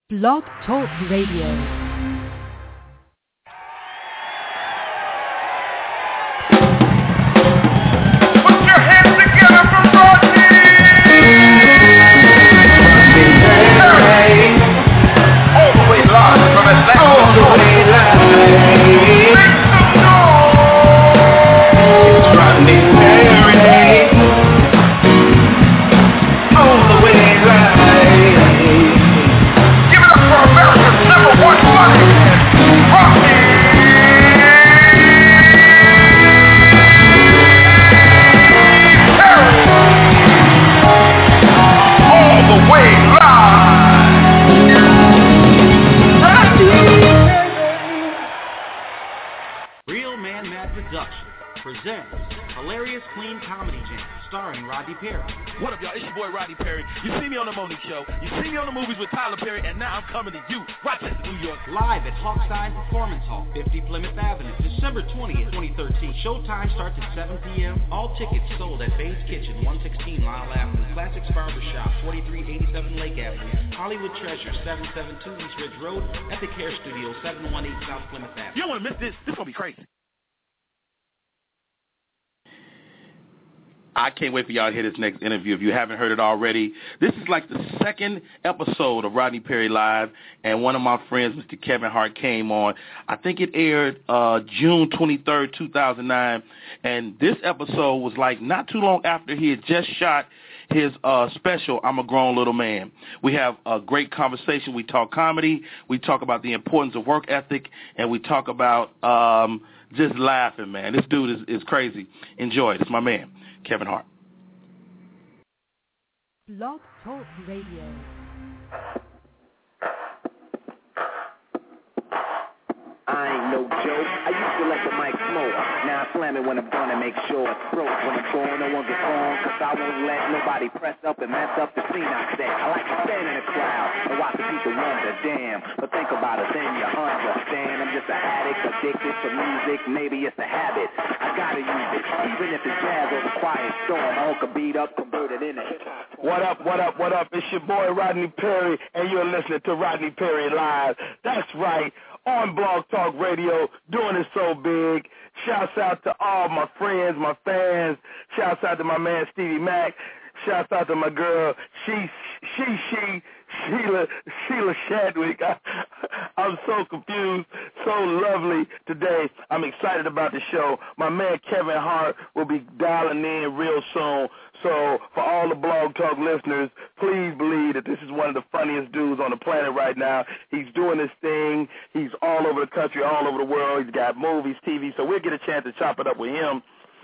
Blog Talk Radio. What up, y'all? It's your boy, Rodney Perry. You see me on The Monique Show. You see me on the movies with Tyler Perry, and now I'm coming to you, Rochester, New York. Live at Hawkseye Performance Hall, 50 Plymouth Avenue, December 20th, 2013. Showtime starts at 7 p.m. All tickets sold at Bates Kitchen, 116 Lyle Avenue, Classics Barbershop, 4387 Lake Avenue, Hollywood Treasure, 772 East Ridge Road, Epic Hair Studio, 718 South Plymouth Avenue. You don't want to miss this. This is going to be crazy. I can't wait for y'all to hear this next interview. If you haven't heard it already, this is like the second episode of Rodney Perry Live, and one of my friends, Mr. Kevin Hart, came on. I think it aired June 23rd, 2009, and this episode was like not too long after he had just shot his special, I'm a Grown Little Man. We have a great conversation. We talk comedy. We talk about the importance of work ethic, and we talk about just laughing, man. This dude is crazy. Enjoy it. It's my man, Kevin Hart. Blog Talk Radio. I ain't no joke. I used to let the mic smoke. Now I slam it when I'm done and make sure it's broke. When I'm gone, no one gets on, cause I won't let nobody press up and mess up the scene I set. I like to stand in the crowd and watch the people wonder, damn. But think about it, then you understand. I'm just an addict, addicted to music. Maybe it's a habit. I gotta use it, even if it's jazz or the quiet storm. I hook a beat up, converted into hip-hop. What up, what up, what up? It's your boy Rodney Perry, and you're listening to Rodney Perry Live. That's right, on Blog Talk Radio, doing it so big. Shouts out to all my friends, my fans. Shouts out to my man Stevie Mac. Shouts out to my girl, Sheila Shadwick. I'm so confused, so lovely today. I'm excited about the show. My man Kevin Hart will be dialing in real soon. So for all the Blog Talk listeners, please believe that this is one of the funniest dudes on the planet right now. He's doing his thing. He's all over the country, all over the world. He's got movies, TV, so we'll get a chance to chop it up with him.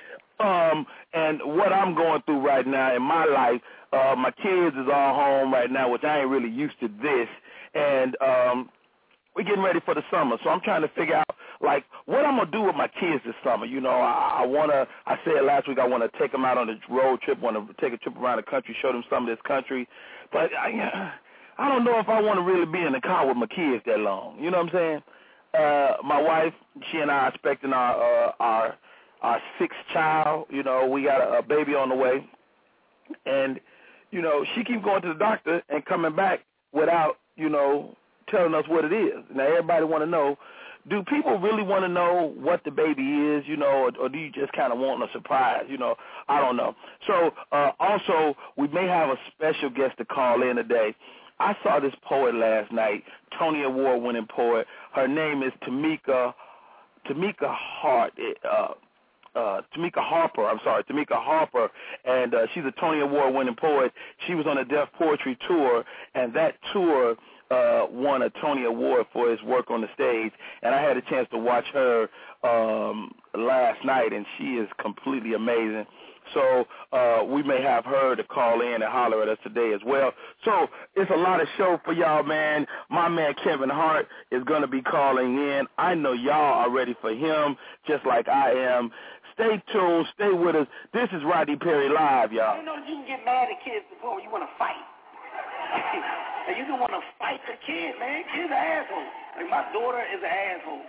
And what I'm going through right now in my life, my kids is all home right now, which I ain't really used to this. And we're getting ready for the summer, so I'm trying to figure out, like, what I'm going to do with my kids this summer. You know, I said last week I want to take them out on a road trip, want to take a trip around the country, show them some of this country. But I don't know if I want to really be in the car with my kids that long. You know what I'm saying? My wife, she and I are expecting our sixth child. You know, we got a baby on the way. And, you know, she keeps going to the doctor and coming back without, you know, telling us what it is. Now, everybody want to know, do people really want to know what the baby is, you know, or do you just kind of want a surprise? You know, I don't know. So, also, we may have a special guest to call in today. I saw this poet last night, Tony Award-winning poet. Her name is Tamika Hart. Tamika Harper, and she's a Tony Award-winning poet. She was on a Deaf Poetry tour, and that tour won a Tony Award for his work on the stage, and I had a chance to watch her last night, and she is completely amazing. So we may have her to call in and holler at us today as well. So it's a lot of show for y'all, man. My man Kevin Hart is going to be calling in. I know y'all are ready for him, just like I am. Stay tuned. Stay with us. This is Rodney Perry Live, y'all. You know you can get mad at kids before you want to fight. And you don't want to fight the kid, man. Kid's an asshole. Like, my daughter is an asshole.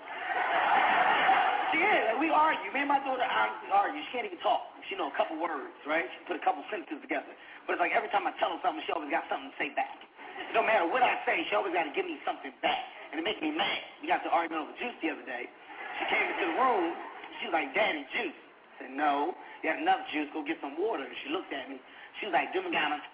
She is. Like, we argue. Me and my daughter argue. She can't even talk. She know a couple words, right? She put a couple sentences together. But it's like every time I tell her something, she always got something to say back. No matter what I say, she always got to give me something back. And it makes me mad. We got to argument over juice the other day. She came into the room. She was like, Daddy, juice. I said, no. You had enough juice. Go get some water. She looked at me. She was like, juice. And I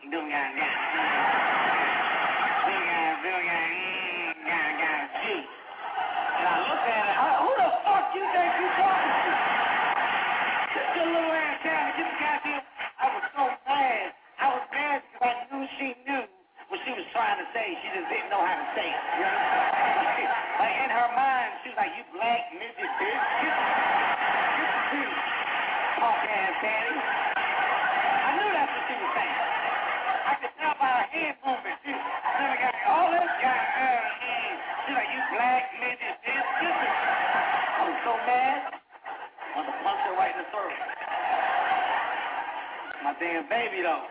looked at her. Who the fuck you think you talking to? Sit your little ass down and get the goddamn. I was so mad. I was mad because I knew she knew what she was trying to say. She just didn't know how to say it. You know? Like in her mind, she was like, you black midget bitch. Get the punk ass daddy. I knew that's what she was saying. I could tell by her hand movement. She got all this guy. She's like, you black midget bitch. I was so mad. I wanted to punch her right in the throat. My damn baby, though.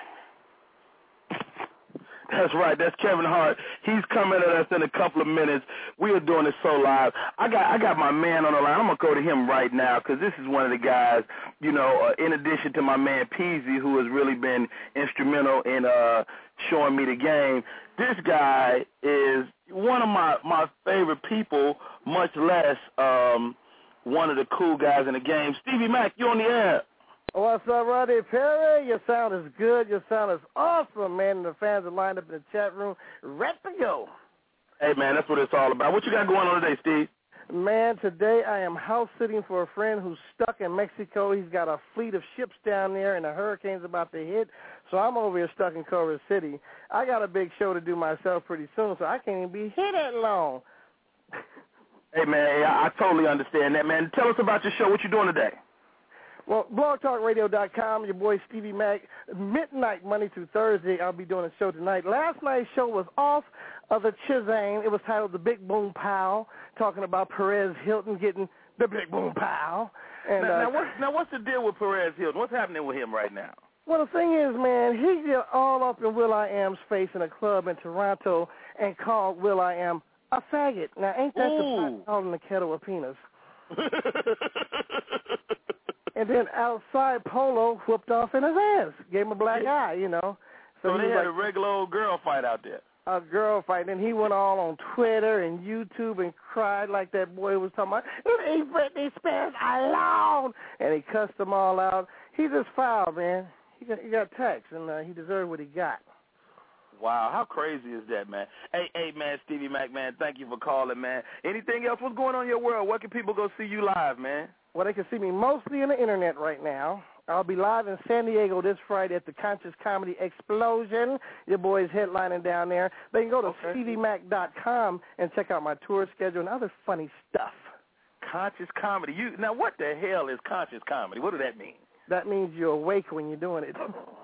That's right. That's Kevin Hart. He's coming at us in a couple of minutes. We are doing it so live. I got my man on the line. I'm going to go to him right now because this is one of the guys, you know, in addition to my man Peasy, who has really been instrumental in showing me the game. This guy is one of my favorite people, much less one of the cool guys in the game. Stevie Mac, you on the air. What's up, Rodney Perry? Your sound is good. Your sound is awesome, man. And the fans are lined up in the chat room, ready to go. Hey, man, that's what it's all about. What you got going on today, Steve? Man, today I am house sitting for a friend who's stuck in Mexico. He's got a fleet of ships down there, and the hurricane's about to hit. So I'm over here stuck in Culver City. I got a big show to do myself pretty soon, so I can't even be here that long. Hey, man, I totally understand that, man. Tell us about your show. What you doing today? Well, blogtalkradio.com, your boy Stevie Mac, midnight, Monday through Thursday. I'll be doing a show tonight. Last night's show was off of the Chizane. It was titled The Big Boom Pow, talking about Perez Hilton getting the Big Boom Pow. And, now, what's the deal with Perez Hilton? What's happening with him right now? Well, the thing is, man, he get all up in Will.i.am's face in a club in Toronto and called Will.i.am a faggot. Now, ain't that the pot calling the kettle a penis? And then outside, Polo whooped off in his ass, gave him a black eye, you know. So they had a regular old girl fight out there. A girl fight, and he went all on Twitter and YouTube and cried like that boy was talking about, leave Britney Spears alone, and he cussed them all out. He's just foul, man. He got taxed, and he deserved what he got. Wow, how crazy is that, man? Hey, man, Stevie Mac, man, thank you for calling, man. Anything else? What's going on in your world? Where can people go see you live, man? Well, they can see me mostly on the Internet right now. I'll be live in San Diego this Friday at the Conscious Comedy Explosion. Your boy's headlining down there. They can go to StevieMac.com and check out my tour schedule and other funny stuff. Conscious Comedy. Now, what the hell is Conscious Comedy? What does that mean? That means you're awake when you're doing it.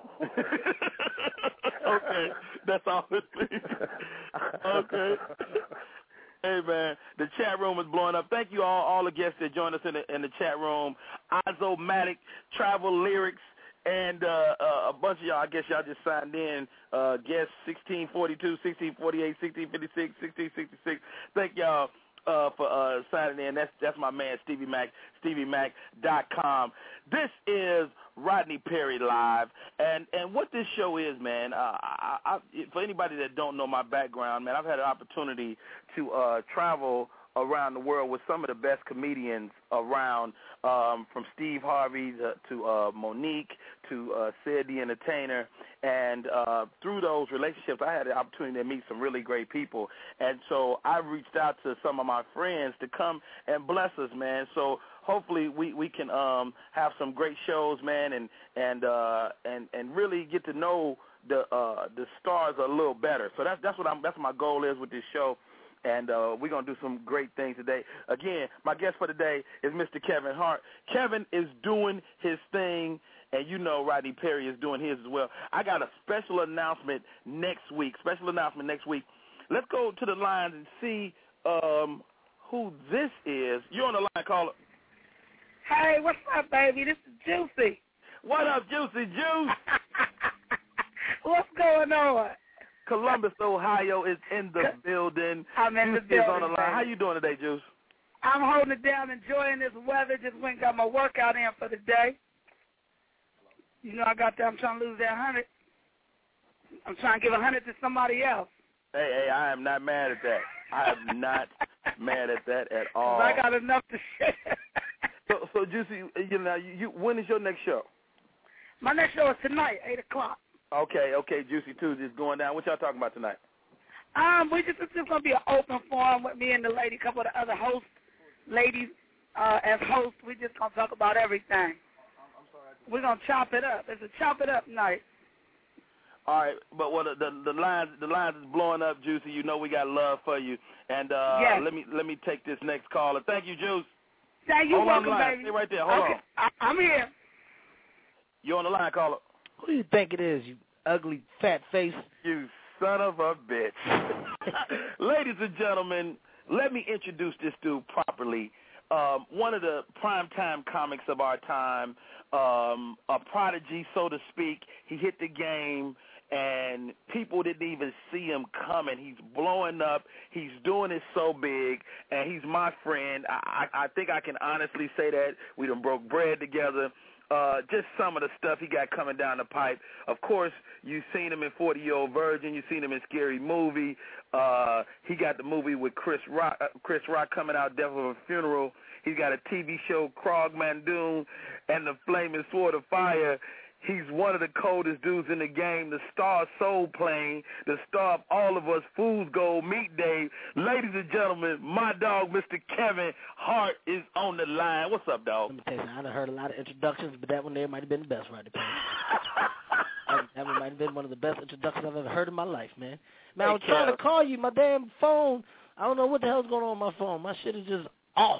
Okay, that's all it means. Okay. Hey, man, the chat room is blowing up. Thank you all the guests that joined us in the chat room. Ozomatic, Travel Lyrics, and a bunch of y'all, I guess y'all just signed in, guests 1642, 1648, 1656, 1666. Thank y'all for signing in. That's my man, Stevie Mac, StevieMac.com. This is Rodney Perry Live, and what this show is, man, for anybody that don't know my background, man, I've had an opportunity to travel around the world with some of the best comedians around, from Steve Harvey to Monique to Sid the Entertainer, and through those relationships, I had the opportunity to meet some really great people, and so I reached out to some of my friends to come and bless us, man. So hopefully we can have some great shows, man, and really get to know the stars a little better. So that's what my goal is with this show. And we're going to do some great things today. Again, my guest for today is Mr. Kevin Hart. Kevin is doing his thing, and you know Rodney Perry is doing his as well. I got a special announcement next week. Let's go to the lines and see who this is. You're on the line, caller. Hey, what's up, baby? This is Juicy. What up, Juicy Juice? What's going on? Columbus, Ohio is in the building. I'm in the Juice building. Is on the line. Baby. How you doing today, Juice? I'm holding it down, enjoying this weather. Just went and got my workout in for the day. You know, I'm trying to lose that 100. I'm trying to give 100 to somebody else. Hey, I am not mad at that. I am not mad at that at all. I got enough to share. So Juicy, when is your next show? My next show is tonight, 8 o'clock. Okay, Juicy Tuesday is going down. What y'all talking about tonight? It's just going to be an open forum with me and the lady, a couple of the other hosts, ladies, as hosts. We just going to talk about everything. We're going to chop it up. It's a chop it up night. All right, but the lines is blowing up, Juicy. You know we got love for you. And yes. let me take this next caller. Thank you, Juice. Thank you, welcome, baby. Stay right there. Hold on. I'm here. You on the line, caller? Who do you think it is, you ugly fat face? You son of a bitch. Ladies and gentlemen, let me introduce this dude properly. One of the primetime comics of our time, a prodigy, so to speak. He hit the game, and people didn't even see him coming. He's blowing up. He's doing it so big, and he's my friend. I think I can honestly say that. We done broke bread together. Just some of the stuff he got coming down the pipe. Of course, you've seen him in 40-Year-Old Virgin. You've seen him in Scary Movie. He got the movie with Chris Rock coming out, Death of a Funeral. He's got a TV show, Krog Mandoon, and the Flaming Sword of Fire. He's one of the coldest dudes in the game, the star of Soul Plane, the star of all of us, Fool's Gold, Meat Day. Ladies and gentlemen, my dog, Mr. Kevin Hart, is on the line. What's up, dog? Let me tell you something. I done heard a lot of introductions, but that one there might have been the best, Rodney Perry. That one might have been one of the best introductions I've ever heard in my life, man. Man, I was trying to call you. My damn phone, I don't know what the hell's going on with my phone. My shit is just off.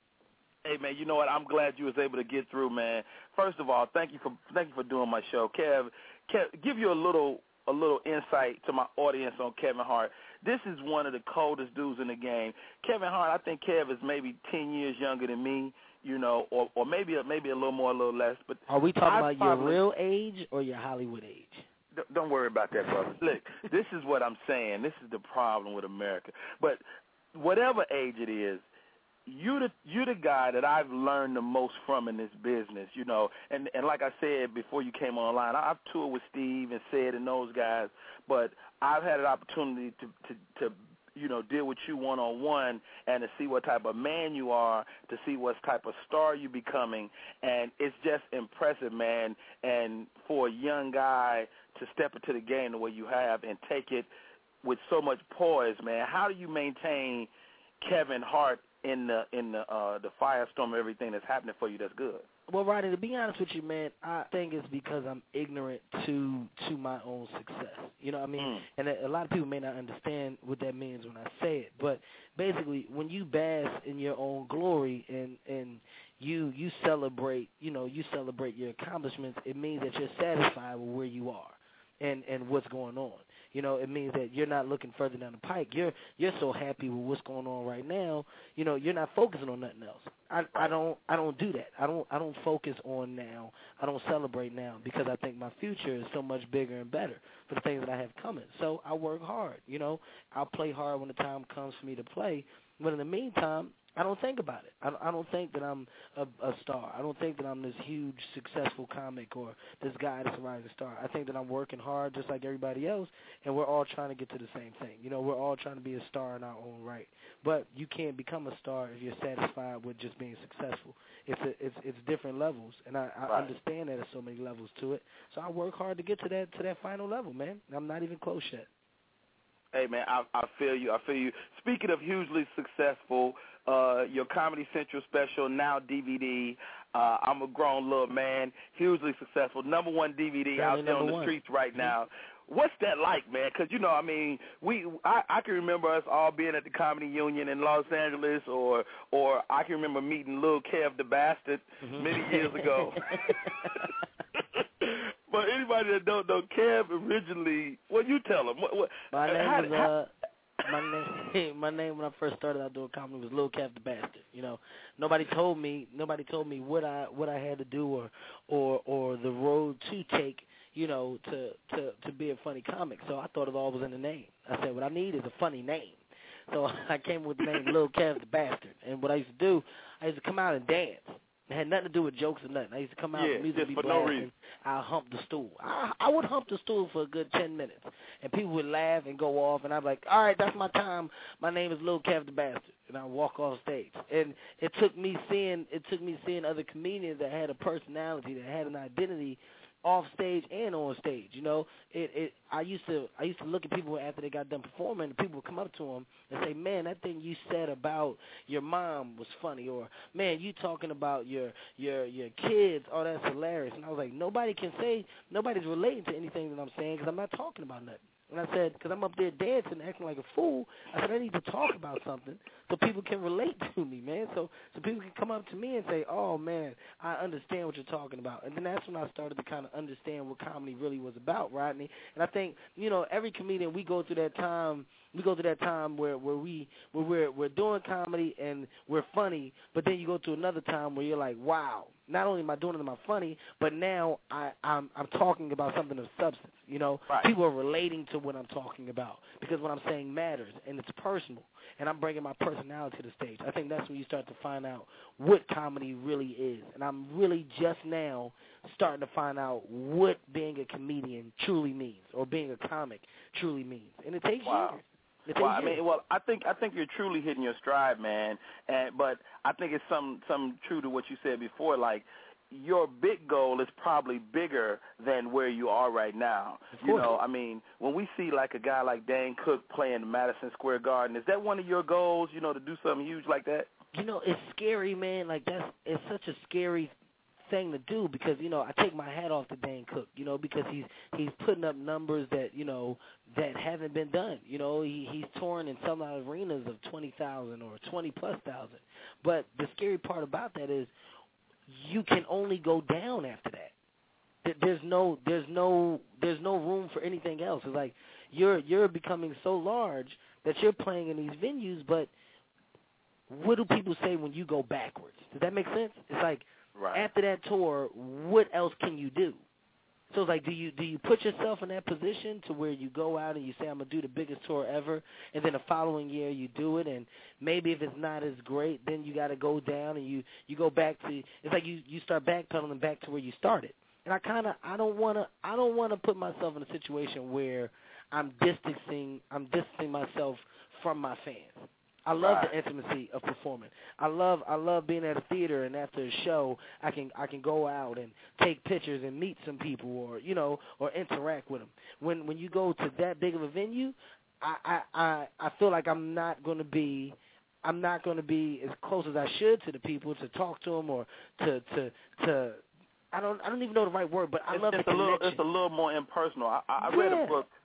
Hey, man, you know what? I'm glad you was able to get through, man. First of all, thank you for doing my show. Kev, give you a little insight to my audience on Kevin Hart. This is one of the coldest dudes in the game. Kevin Hart, I think Kev is maybe 10 years younger than me, you know, or maybe a little more, a little less. But are we talking about your real age or your Hollywood age? Don't worry about that, brother. Look, this is what I'm saying. This is the problem with America. But whatever age it is, you the guy that I've learned the most from in this business, you know. And like I said before you came online, I've toured with Steve and Sid and those guys, but I've had an opportunity to you know, deal with you one-on-one and to see what type of man you are, to see what type of star you're becoming, and it's just impressive, man. And for a young guy to step into the game the way you have and take it with so much poise, man, how do you maintain Kevin Hart in the firestorm of everything that's happening for you that's good? Well, Rodney, to be honest with you, man, I think it's because I'm ignorant to my own success. You know what I mean? And a lot of people may not understand what that means when I say it, but basically when you bask in your own glory and you celebrate, you know, you celebrate your accomplishments, it means that you're satisfied with where you are and what's going on. You know, it means that you're not looking further down the pike. You're so happy with what's going on right now. You know, you're not focusing on nothing else. I don't do that. I don't focus on now. I don't celebrate now because I think my future is so much bigger and better for the things that I have coming. So I work hard. You know, I'll play hard when the time comes for me to play. But in the meantime, I don't think about it. I don't think that I'm a star. I don't think that I'm this huge, successful comic or this guy that's a rising star. I think that I'm working hard just like everybody else, and we're all trying to get to the same thing. You know, we're all trying to be a star in our own right. But you can't become a star if you're satisfied with just being successful. It's different levels, and I understand that there's so many levels to it. So I work hard to get to that final level, man. I'm not even close yet. Hey, man, I feel you. I feel you. Speaking of hugely successful, your Comedy Central special, now DVD, I'm a Grown Little Man, hugely successful, #1 DVD out there on the streets right now. What's that like, man? Because, you know, I mean, I can remember us all being at the Comedy Union in Los Angeles, or I can remember meeting Lil Kev the Bastard many years ago. But anybody that don't know, Kev originally, well, you tell them. My name when I first started out doing comedy was Lil Kev the Bastard. You know, nobody told me what I had to do or the road to take, you know, to be a funny comic. So I thought it all was in the name. I said, what I need is a funny name. So I came with the name Lil Kev the Bastard. And what I used to do, I used to come out and dance. It had nothing to do with jokes or nothing. I used to come out and music just be for no blasting. reason. I'll hump the stool. I would hump the stool for a good 10 minutes, and people would laugh and go off, and I'd be like, all right, that's my time. My name is Lil Kev the Bastard, and I'd walk off stage. And it took me seeing other comedians that had a personality, that had an identity, off stage and on stage. You know, I used to look at people after they got done performing, and people would come up to them and say, "Man, that thing you said about your mom was funny," or "Man, you talking about your kids, oh, that's hilarious." And I was like, nobody's relating to anything that I'm saying because I'm not talking about nothing. And I said, because I'm up there dancing, acting like a fool, I said, I need to talk about something so people can relate to me, man. So people can come up to me and say, oh, man, I understand what you're talking about. And then that's when I started to kind of understand what comedy really was about, Rodney. And I think, you know, every comedian, we go through that time where we're doing comedy and we're funny, but then you go to another time where you're like, wow, not only am I doing it, am I funny, but now I'm talking about something of substance. You know, right. People are relating to what I'm talking about because what I'm saying matters and it's personal, and I'm bringing my personality to the stage. I think that's when you start to find out what comedy really is, and I'm really just now starting to find out what being a comedian truly means or being a comic truly means, and it takes years. I think you're truly hitting your stride, man. But I think it's some true to what you said before. Like, your big goal is probably bigger than where you are right now. You know, I mean, when we see like a guy like Dane Cook playing Madison Square Garden, is that one of your goals? You know, to do something huge like that? You know, it's scary, man. Like it's such a scary thing to do because, you know, I take my hat off to Dane Cook, you know, because he's putting up numbers that, you know, that haven't been done. You know, he's touring in some arenas of 20,000 or 20,000+. But the scary part about that is you can only go down after that. There's no room for anything else. It's like you're becoming so large that you're playing in these venues, but what do people say when you go backwards? Does that make sense? It's like, right. After that tour, what else can you do? So it's like, do you put yourself in that position to where you go out and you say, I'm going to do the biggest tour ever, and then the following year you do it, and maybe if it's not as great, then you got to go down and you go back to, it's like you start backpedaling back to where you started. And I don't want to put myself in a situation where I'm distancing myself from my fans. I love the intimacy of performing. I love being at a theater, and after a show, I can go out and take pictures and meet some people, or, you know, or interact with them. When you go to that big of a venue, I feel like I'm not going to be as close as I should to the people, to talk to them, or to I don't even know the right word, but I love the connection. It's a little more impersonal. I read a book.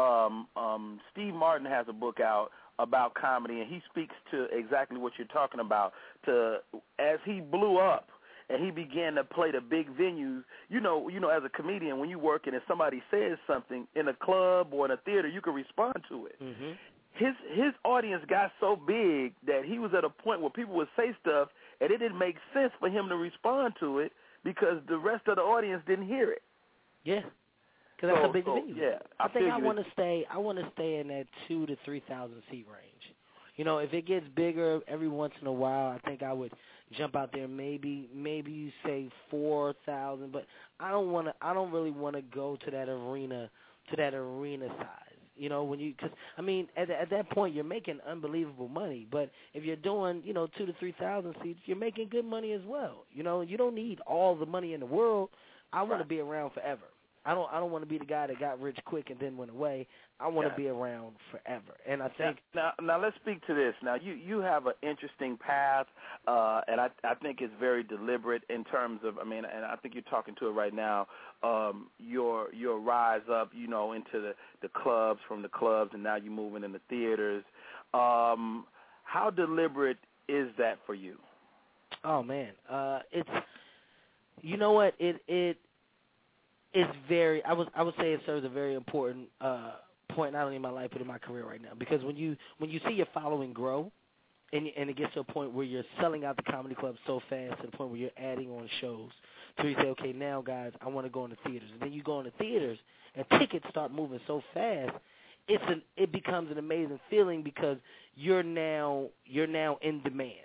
Steve Martin has a book out about comedy, and he speaks to exactly what you're talking about. As he blew up and he began to play the big venues, you know, as a comedian, when you work and if somebody says something in a club or in a theater, you can respond to it. Mm-hmm. His audience got so big that he was at a point where people would say stuff and it didn't make sense for him to respond to it because the rest of the audience didn't hear it. Yeah. Because that's a big venue. Yeah, I think I want to stay in that 2,000 to 3,000 seat range. You know, if it gets bigger every once in a while, I think I would jump out there. Maybe you say 4,000, but I don't really want to go to that arena size. You know, because I mean, at that point you're making unbelievable money. But if you're doing, you know, 2,000 to 3,000 seats, you're making good money as well. You know, you don't need all the money in the world. I want to be around forever. I don't want to be the guy that got rich quick and then went away. I want to be around forever. And I think now let's speak to this. Now you have an interesting path, and I think it's very deliberate in terms of, I mean, and I think you're talking to it right now. Your rise up, you know, into the clubs, from the clubs, and now you're moving in the theaters. How deliberate is that for you? Oh man, it's, you know what, it's very, I would say it serves a very important point, not only in my life but in my career right now. Because when you see your following grow, and it gets to a point where you're selling out the comedy club so fast, to the point where you're adding on shows, so you say, okay, now guys, I want to go into theaters, and then you go into theaters, and tickets start moving so fast, it becomes an amazing feeling because you're now in demand.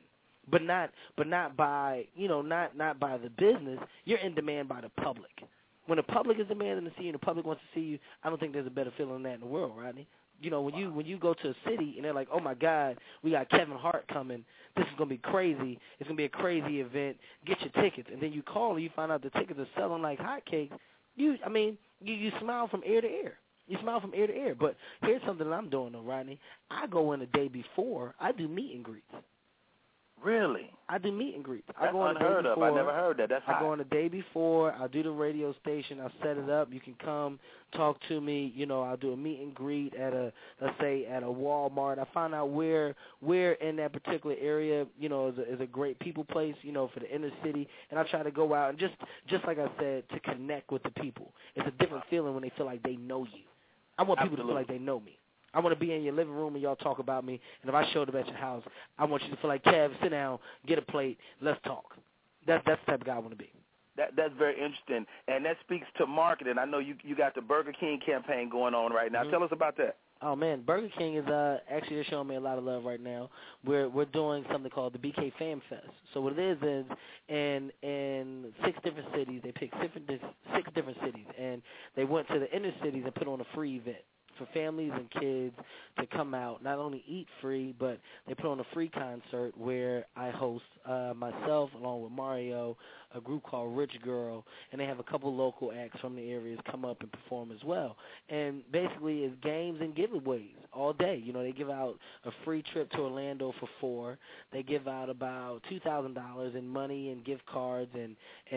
but not by not by the business. You're in demand by the public. When the public is demanding to see you, and the public wants to see you, I don't think there's a better feeling than that in the world, Rodney. When you go to a city and they're like, oh my God, we got Kevin Hart coming. This is gonna be crazy. It's gonna be a crazy event. Get your tickets, and then you call and you find out the tickets are selling like hotcakes. You smile from ear to ear. You smile from ear to ear. But here's something that I'm doing though, Rodney. I go in the day before. I do meet and greets. Really? I do meet and greets. That's unheard of. I never heard that. That's hot. I go on the day before. I'll do the radio station. I'll set it up. You can come talk to me. I'll do a meet and greet at let's say at a Walmart. I find out where in that particular area, is a great people place, for the inner city. And I try to go out and just like I said, to connect with the people. It's a different feeling when they feel like they know you. I want people to feel like they know me. I want to be in your living room and y'all talk about me. And if I showed up at your house, I want you to feel like, Kev, sit down, get a plate, let's talk. That's the type of guy I want to be. That's very interesting, and that speaks to marketing. I know you got the Burger King campaign going on right now. Mm-hmm. Tell us about that. Oh man, Burger King is actually they're showing me a lot of love right now. We're doing something called the BK Fan Fest. So what it is in 6 different cities, they picked 6 different cities, and they went to the inner cities and put on a free event for families and kids to come out, not only eat free, but they put on a free concert where I host myself along with Mario, a group called Rich Girl, and they have a couple local acts from the areas come up and perform as well. And basically it's games and giveaways all day. They give out a free trip to Orlando for 4. They give out about $2,000 in money and gift cards and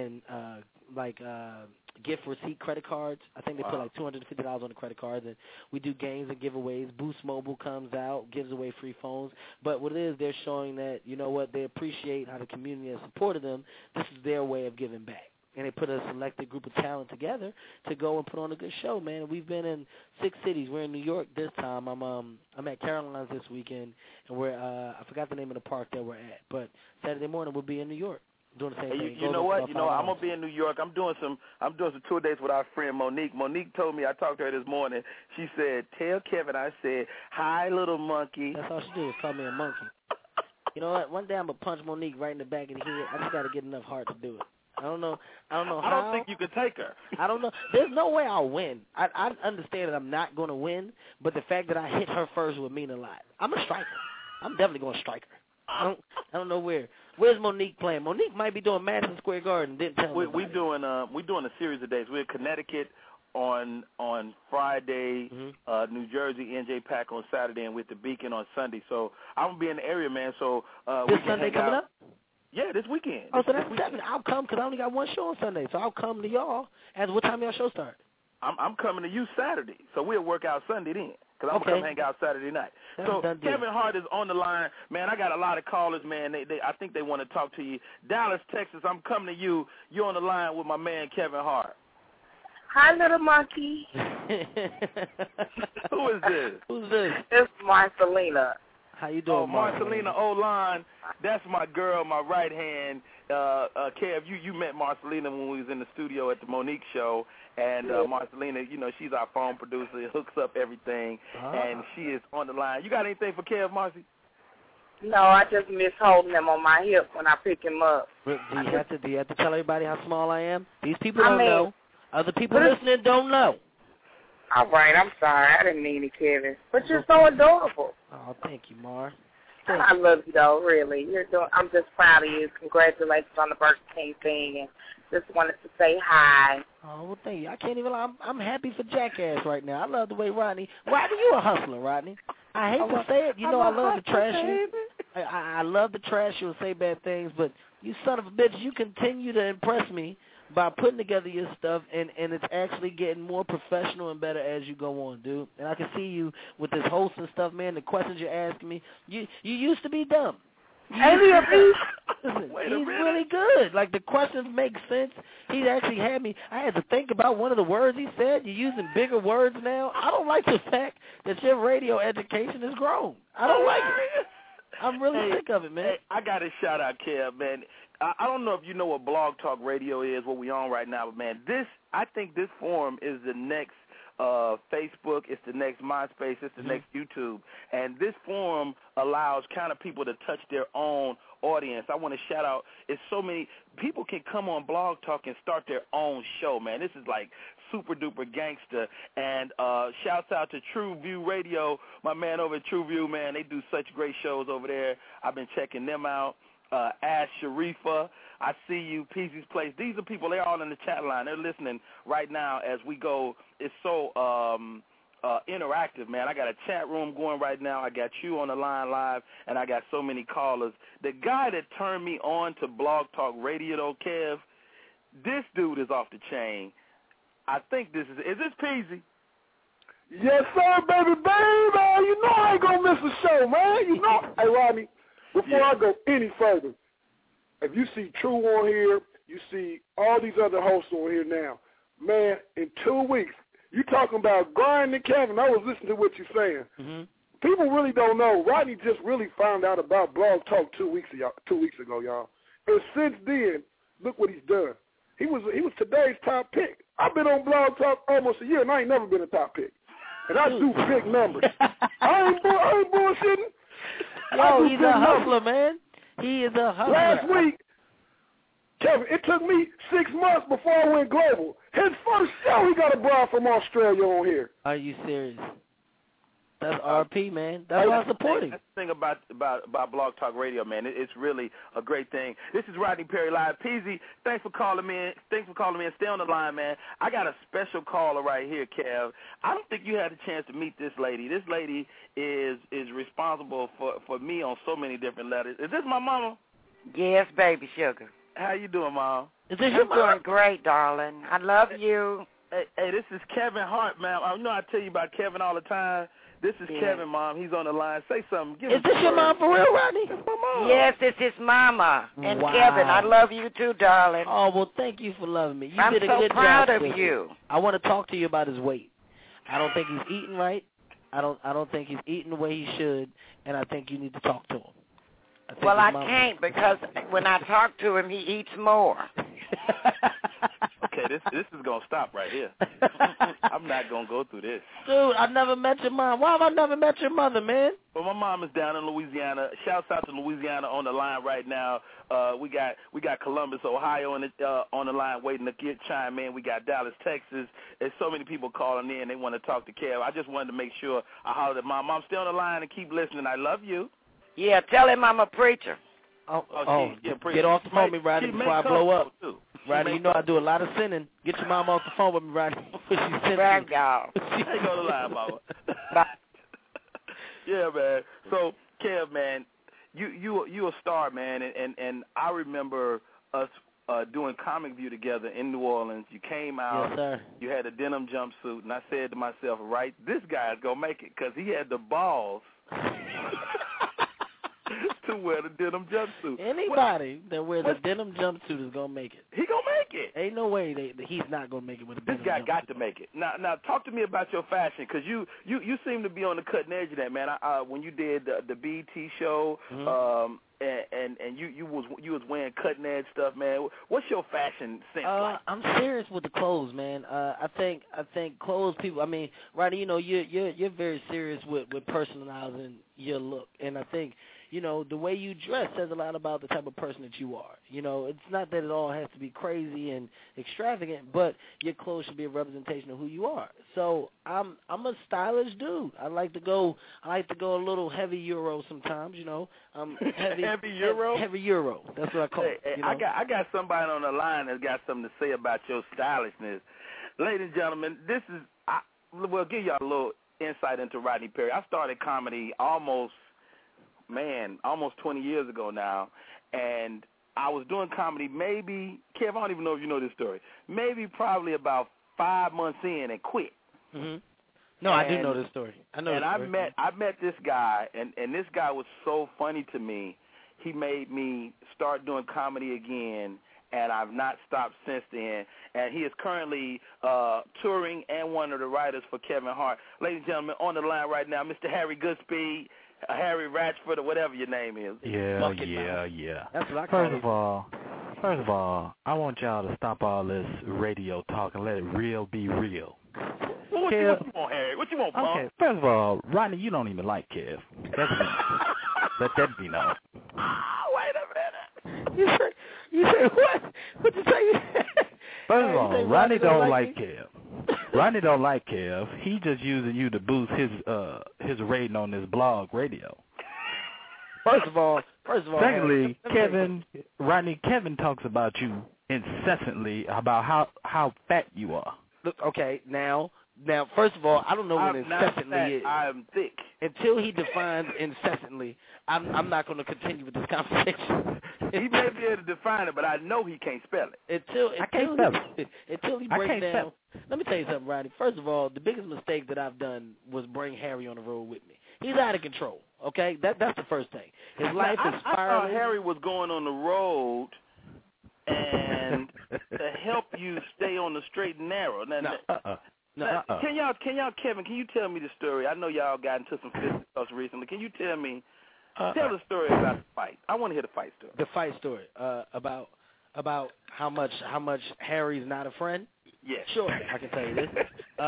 gift receipt credit cards. I think they put like $250 on the credit cards, and we do games and giveaways. Boost Mobile comes out, gives away free phones. But what it is, they're showing that, they appreciate how the community has supported them. This is their way of giving back. And they put a selected group of talent together to go and put on a good show, man. And we've been in 6 cities. We're in New York this time. I'm at Caroline's this weekend, and we're I forgot the name of the park that we're at. But Saturday morning we'll be in New York. Doing the same thing. You know what? I'm gonna be in New York. I'm doing some tour dates with our friend Monique. Monique told me, I talked to her this morning. She said, "Tell Kevin I said hi, little monkey." That's all she did was call me a monkey. You know what? One day I'm gonna punch Monique right in the back of the head. I just gotta get enough heart to do it. I don't know how. I don't think you could take her. I don't know. There's no way I'll win. I understand that I'm not gonna win, but the fact that I hit her first would mean a lot. I'm a striker. I'm definitely gonna strike her. I don't know where. Where's Monique playing? Monique might be doing Madison Square Garden. Didn't tell me. We're doing a series of days. We're in Connecticut on Friday, New Jersey, NJ Pack on Saturday, and with the Beacon on Sunday. So I'm gonna be in the area, man. So this Sunday coming up? Yeah, this weekend. Oh, so that's 7. I'll come because I only got one show on Sunday. So I'll come to y'all. What time y'all show start? I'm coming to you Saturday. So we'll work out Sunday then. Because I'm going to come hang out Saturday night. So Kevin Hart is on the line. Man, I got a lot of callers, man. I think they want to talk to you. Dallas, Texas, I'm coming to you. You're on the line with my man Kevin Hart. Hi, little monkey. Who is this? Who's this? It's Marcelina. How you doing, Marcelina O-line. That's my girl, my right hand. Kev, you met Marcelina when we was in the studio at the Monique show. And Marcelina, she's our phone producer. It hooks up everything, and she is on the line. You got anything for Kev, Marcy? No, I just miss holding him on my hip when I pick him up. Do you have to tell everybody how small I am? These people don't know. Other people listening don't know. All right, I'm sorry. I didn't mean it, Kevin. But you're so adorable. Oh, thank you, Mar. I love you, though, really. I'm just proud of you. Congratulations on the Burger King thing, and just wanted to say hi. Oh, well, thank you. I can't even lie. I'm happy for Jackass right now. I love the way Rodney, you a hustler, Rodney. I hate to say it. I love to trash you. I love to trash you and say bad things, but you son of a bitch, you continue to impress me by putting together your stuff, and it's actually getting more professional and better as you go on, dude. And I can see you with this host and stuff, man, the questions you're asking me. You used to be dumb. Listen, he's really good. Like, the questions make sense. He actually had me. I had to think about one of the words he said. You're using bigger words now. I don't like the fact that your radio education has grown. I don't like it. I'm really sick of it, man. Hey, I got to shout out Kev, man. I don't know if you know what Blog Talk Radio is, what we on right now, but, man, I think this forum is the next Facebook. It's the next MySpace. It's the next YouTube. And this forum allows kind of people to touch their own audience. I want to shout out, it's so many people can come on Blog Talk and start their own show, man. This is like super duper gangster. And shouts out to True View Radio, my man over at True View, man. They do such great shows over there. I've been checking them out. Ash Sharifa, I see you, Peasy's Place. These are people, they're all in the chat line. They're listening right now as we go. It's so interactive, man. I got a chat room going right now. I got you on the line live, and I got so many callers. The guy that turned me on to Blog Talk Radio, though, Kev, this dude is off the chain. I think this is this Peasy? Yes, sir, baby. You know I ain't going to miss a show, man. You know. Hey, Rodney. Before I go any further, if you see True on here, you see all these other hosts on here now, man, in 2 weeks, you talking about grinding, Kevin. I was listening to what you're saying. Mm-hmm. People really don't know. Rodney just really found out about Blog Talk 2 weeks ago, y'all. And since then, look what he's done. He was today's top pick. I've been on Blog Talk almost a year, and I ain't never been a top pick. And I do big numbers. I ain't bullshitting. Yo, he's a hustler, man. He is a hustler. Last week, Kevin, it took me 6 months before I went global. His first show, he got a broad from Australia on here. Are you serious? That's RP, man. That's why I support him. That's the thing about Blog Talk Radio, man. It's really a great thing. This is Rodney Perry Live. Peasy, thanks for calling me. Thanks for calling me and stay on the line, man. I got a special caller right here, Kev. I don't think you had a chance to meet this lady. This lady is responsible for me on so many different letters. Is this my mama? Yes, baby sugar. How you doing, Mom? Is this your mom? I'm doing great, darling. I love you. Hey, this is Kevin Hart, man. I know I tell you about Kevin all the time. This is Kevin, Mom. He's on the line. Say something. Is this your mom for real, Rodney? It's my mom. Yes, it's his mama. And wow. Kevin, I love you too, darling. Oh, well, thank you for loving me. I'm did a so good proud job, of you. I want to talk to you about his weight. I don't think he's eating right. I don't think he's eating the way he should, and I think you need to talk to him. Well, I can't because when I talk to him, he eats more. Okay, this is going to stop right here. I'm not going to go through this. Dude, I never met your mom. Why have I never met your mother, man? Well, my mom is down in Louisiana. Shouts out to Louisiana on the line right now. We got Columbus, Ohio on the line waiting to chime in. We got Dallas, Texas. There's so many people calling in. They want to talk to Kev. I just wanted to make sure I hollered at Mom. Mom, stay on the line and keep listening. I love you. Yeah, tell him I'm a preacher. Get off the phone with me, Rodney, before I blow up. Rodney, you know I do a lot of sinning. Get your mom off the phone with me, Rodney. She's sinning. Right, y'all. Ain't on the line, Mama. Yeah, man. So, Kev, man, you a star, man, and I remember us doing Comic View together in New Orleans. You came out. Yes, sir. You had a denim jumpsuit, and I said to myself, right, this guy's going to make it because he had the balls to wear the denim jumpsuit. Anybody that wears a denim jumpsuit is going to make it. He going to make it. Ain't no way he's not going to make it with a denim jumpsuit. This guy got to make it. Now, talk to me about your fashion because you seem to be on the cutting edge of that, man. When you did the BET show, and you was wearing cutting edge stuff, man. What's your fashion sense like? I'm serious with the clothes, man. I think clothes people. I mean, Rodney, you know, you're very serious with personalizing your look, and I think, you know, the way you dress says a lot about the type of person that you are. You know, it's not that it all has to be crazy and extravagant, but your clothes should be a representation of who you are. So I'm a stylish dude. I like to go a little heavy Euro sometimes. You know, heavy Euro. Heavy Euro. That's what I call it. You know? I got somebody on the line that's got something to say about your stylishness, ladies and gentlemen. We'll give y'all a little insight into Rodney Perry. I started comedy almost 20 years ago now, and I was doing comedy maybe, Kev, I don't even know if you know this story, probably about 5 months in and quit. Mm-hmm. No, I do know this story. I met this guy, and this guy was so funny to me. He made me start doing comedy again, and I've not stopped since then. And he is currently touring and one of the writers for Kevin Hart. Ladies and gentlemen, on the line right now, Mr. Harry Goodspeed, Harry Ratchford, or whatever your name is. Yeah. That's what I call it. First of all, I want y'all to stop all this radio talk and let it real be real. What you want, Harry? What you want, Pump? Okay, first of all, Rodney, you don't even like Kev. Let that be known. Wait a minute. You say what? What'd you say? First of all, Rodney don't like Kev. Rodney don't like Kev. He just using you to boost his rating on his blog radio. First of all. Secondly, Kevin talks about you incessantly about how fat you are. Look, okay, now, first of all, I don't know what incessantly is. I'm thick. Until he defines incessantly, I'm not going to continue with this conversation. He may be able to define it, but I know he can't spell it. Until he breaks down. Let me tell you something, Rodney. First of all, the biggest mistake that I've done was bring Harry on the road with me. He's out of control, okay? That's the first thing. His life is spiraling. I thought Harry was going on the road and to help you stay on the straight and narrow. No. Can y'all, Kevin, can you tell me the story? I know y'all got into some fisticuffs recently. Can you tell me, tell the story about the fight? I want to hear the fight story. The fight story about how much Harry's not a friend? Yes. Sure, I can tell you this.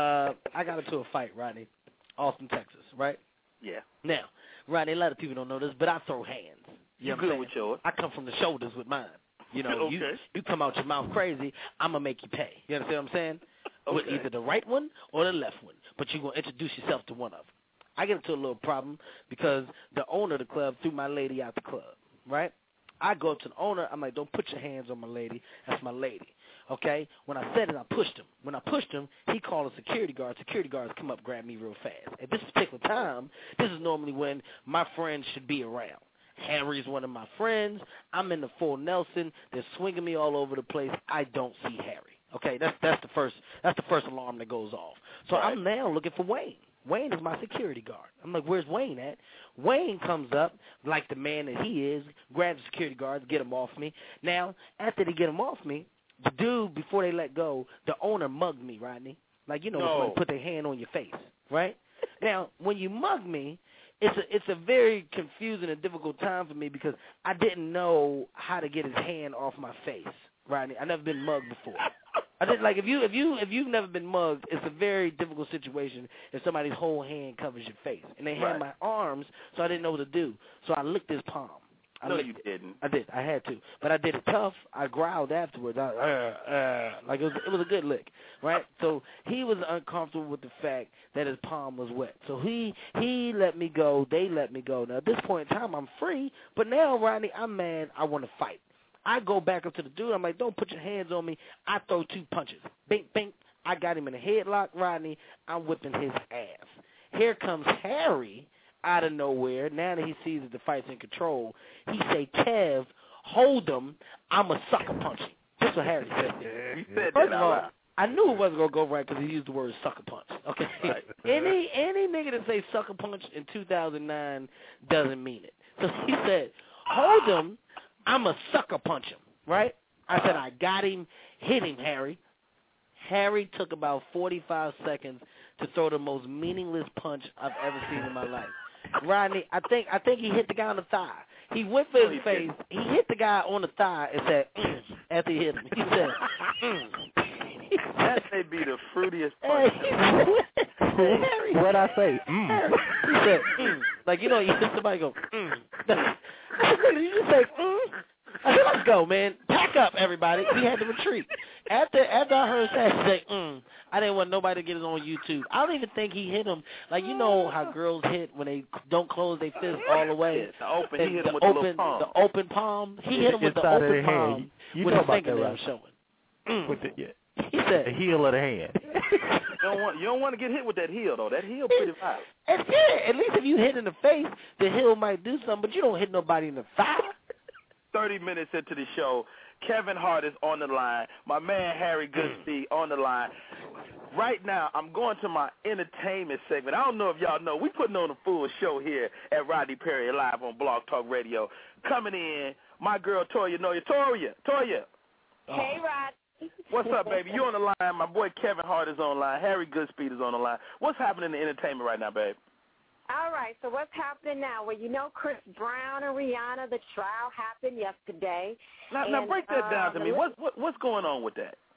I got into a fight, Rodney, Austin, Texas, right? Yeah. Now, Rodney, a lot of people don't know this, but I throw hands. You good with yours. I come from the shoulders with mine. You know, okay. you come out your mouth crazy, I'm going to make you pay. You understand what I'm saying? Okay. With either the right one or the left one, but you're going to introduce yourself to one of them. I get into a little problem because the owner of the club threw my lady out the club, right? I go up to the owner, I'm like, don't put your hands on my lady. That's my lady. Okay? When I said it, I pushed him. When I pushed him, he called a security guard. Security guards come up, grab me real fast. At this particular time, this is normally when my friends should be around. Harry's one of my friends. I'm in the full Nelson. They're swinging me all over the place. I don't see Harry. Okay, that's the first alarm that goes off. So right. I'm now looking for Wayne. Wayne is my security guard. I'm like, where's Wayne at? Wayne comes up like the man that he is, grabs the security guards, get him off me. Now, after they get him off me, the dude, before they let go, the owner mugged me, Rodney. Like, you know, when they put their hand on your face, right? Now, when you mug me, it's a very confusing and difficult time for me because I didn't know how to get his hand off my face, Rodney. I've never been mugged before. I didn't like if you've never been mugged, it's a very difficult situation if somebody's whole hand covers your face. And they had my arms, so I didn't know what to do. So I licked his palm. No, you didn't. I did. I had to. But I did it tough. I growled afterwards. Like it was a good lick, right? So he was uncomfortable with the fact that his palm was wet. So he let me go. They let me go. Now, at this point in time, I'm free. But now, Rodney, I'm mad. I want to fight. I go back up to the dude. I'm like, don't put your hands on me. I throw 2 punches. Bink, bink. I got him in a headlock, Rodney. I'm whipping his ass. Here comes Harry out of nowhere. Now that he sees that the fight's in control, he say, Kev, hold him. I'm a sucker punch him. That's what Harry said. He said First that of all, out loud. I knew it wasn't going to go right because he used the word sucker punch. Okay? Right. Any nigga that say sucker punch in 2009 doesn't mean it. So he said, hold him. I'm a sucker punch him. Right? I said, I got him. Hit him, Harry. Harry took about 45 seconds to throw the most meaningless punch I've ever seen in my life. Rodney, I think he hit the guy on the thigh. He went for his face. He hit the guy on the thigh and said, after he hit him. He said, That may be the fruitiest punch. Harry, what'd I say? Harry, he said, like, you know, you hear somebody go, I said, did you just say, I said, let's go, man. Pack up, everybody. We had to retreat. After I heard that say, I didn't want nobody to get it on YouTube. I don't even think he hit him. Like, you know how girls hit when they don't close their fist all the way? He hit him with the little palm. The open palm. He hit him with the open palm with his fingernail showing. With the, he said, the heel of the hand. You don't want to get hit with that heel, though. That heel pretty violent. At least if you hit in the face, the heel might do something, but you don't hit nobody in the thigh. 30 minutes into the show, Kevin Hart is on the line. My man Harry Goodspeed on the line. Right now, I'm going to my entertainment segment. I don't know if y'all know, we putting on a full show here at Rodney Perry Live on Blog Talk Radio. Coming in, my girl Toya Noya. Toya. Hey, Rod. What's up, baby? You on the line. My boy Kevin Hart is on the line. Harry Goodspeed is on the line. What's happening in the entertainment right now, babe? All right, so what's happening now? Well, you know Chris Brown and Rihanna, the trial happened yesterday. Now break that down to me. What's going on with that?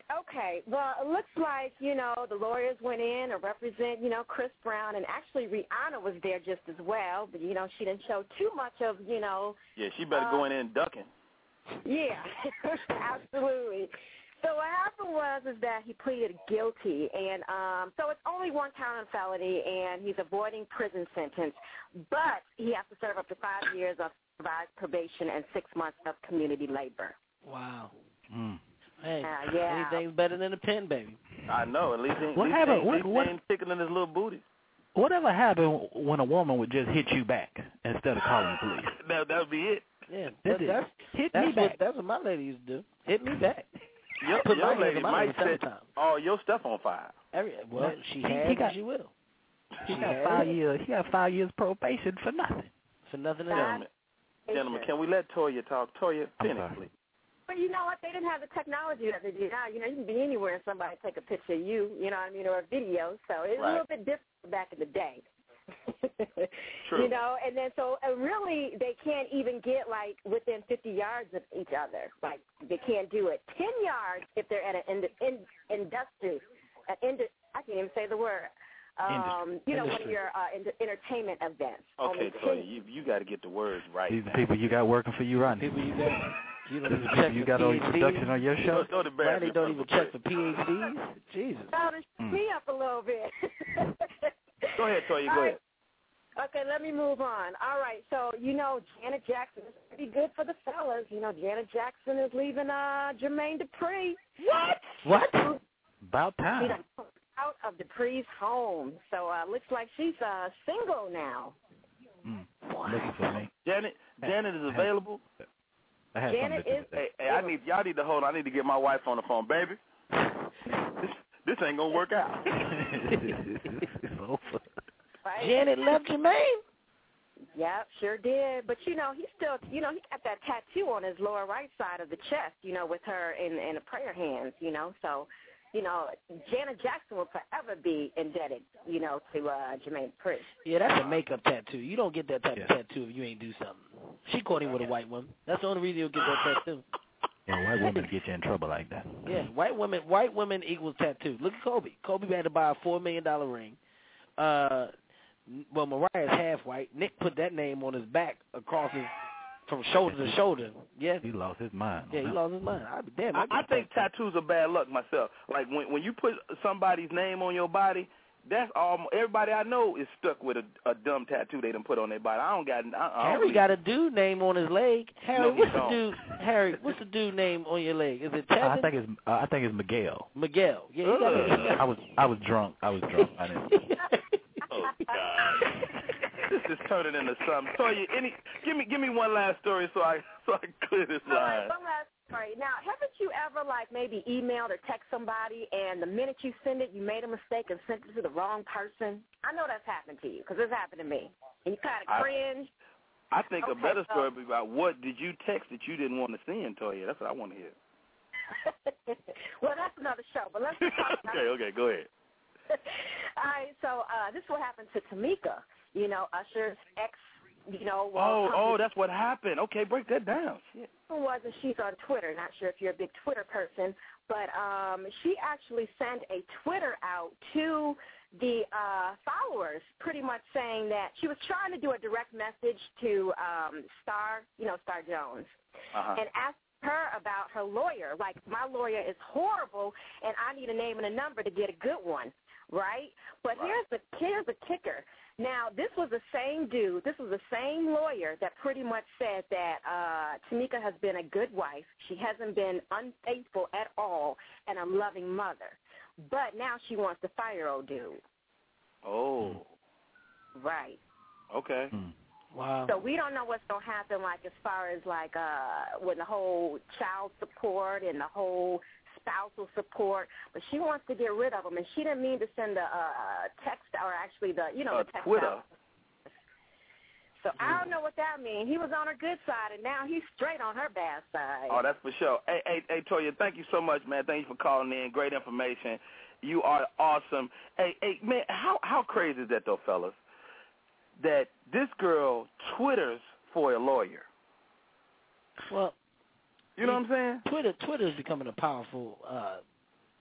Okay, well, it looks like, the lawyers went in to represent, Chris Brown, and actually Rihanna was there just as well, but, she didn't show too much of, Yeah, she better go in there and ducking. Yeah, absolutely. So what happened is that he pleaded guilty, and so it's only one count of felony, and he's avoiding prison sentence, but he has to serve up to 5 years of supervised probation and 6 months of community labor. Wow. Mm. Hey, yeah. anything's better than a pen, baby. I know. At least he ain't tickling his little booty. Whatever happened when a woman would just hit you back instead of calling the police? That would be it. Yeah, hit me back. That's what my lady used to do. Hit me back. Your lady might set all your stuff on fire. She has, she will. He got 5 years. He got 5 years probation for nothing. For nothing at all. Gentlemen, can we let Toya talk? Toya, finish, please. But you know what? They didn't have the technology that they do now. You can be anywhere and somebody take a picture of you, or a video. So it's a little bit different back in the day. True. And then so really they can't even get like within 50 yards of each other. Like they can't do it 10 yards if they're at an industry. I can't even say the word. One of your entertainment events. Okay, Toya, you got to get the words right. These are people you got working for you, Rodney. You don't even check you got all your production on your show? Rodney don't even check for PhDs? Jesus. Me up a little bit. Go ahead, Toya, go ahead. Okay, let me move on. All right, so, Janet Jackson is pretty good for the fellas. Janet Jackson is leaving Jermaine Dupri. What? About time. She's out of Dupri's home. So looks like she's single now. Looking for me. Janet is available? Janet is. Hey, y'all need to hold on. I need to get my wife on the phone, baby. This ain't gonna work out. It's over. Right? Janet left Jermaine. Yep, sure did. But he still, he got that tattoo on his lower right side of the chest, with her in the prayer hands, So, Janet Jackson will forever be indebted, to Jermaine Dupri. Yeah, that's a makeup tattoo. You don't get that type of tattoo if you ain't do something. She caught him with a white woman. That's the only reason you'll get that tattoo. Yeah, white women get you in trouble like that. Yeah, white women equals tattoo. Look at Kobe. Kobe had to buy a $4 million ring. Mariah's half white. Nick put that name on his back across his from shoulder to shoulder. Yeah, he lost his mind. Yeah, he lost his mind. I'd be damn. I think tattoos are bad luck myself. Like when you put somebody's name on your body, that's all. Everybody I know is stuck with a dumb tattoo they done put on their body. I don't got. Harry got a dude name on his leg. Harry, no, what's the dude? Harry, what's the dude name on your leg? Is it Tevin? I think it's Miguel. Miguel. Yeah. I was drunk. I didn't. Oh God. This is turning into something. Toya, give me one last story so I clear this line. All right, one last story. Now, haven't you ever maybe emailed or text somebody and the minute you send it, you made a mistake and sent it to the wrong person? I know that's happened to you because it's happened to me. And you kind of cringe. I think a better story would be about what did you text that you didn't want to send, Toya. That's what I want to hear. Well, that's another show, but let's just talk about Okay, go ahead. All right, so this is what happened to Tamika, Usher's ex, that's what happened. Okay, break that down. Shit. She's on Twitter. Not sure if you're a big Twitter person, but she actually sent a Twitter out to the followers pretty much saying that she was trying to do a direct message to Star Jones, and asked her about her lawyer. Like, my lawyer is horrible, and I need a name and a number to get a good one. Right? But here's the kicker. Now, this was the same dude, this was the same lawyer that pretty much said that Tamika has been a good wife. She hasn't been unfaithful at all and a loving mother. But now she wants to fire old dude. Oh. Right. Okay. Wow. So we don't know what's going to happen, as far as, with the whole child support and the whole spousal support, but she wants to get rid of them, and she didn't mean to send a text, or actually the text Twitter. out. So I don't know what that means. He was on her good side, and now he's straight on her bad side. Oh, that's for sure. Hey, Toya, thank you so much, man. Thank you for calling in. Great information. You are awesome. Hey, man, how crazy is that, though, fellas, that this girl Twitters for a lawyer? Well, you know what I'm saying? Twitter is becoming a powerful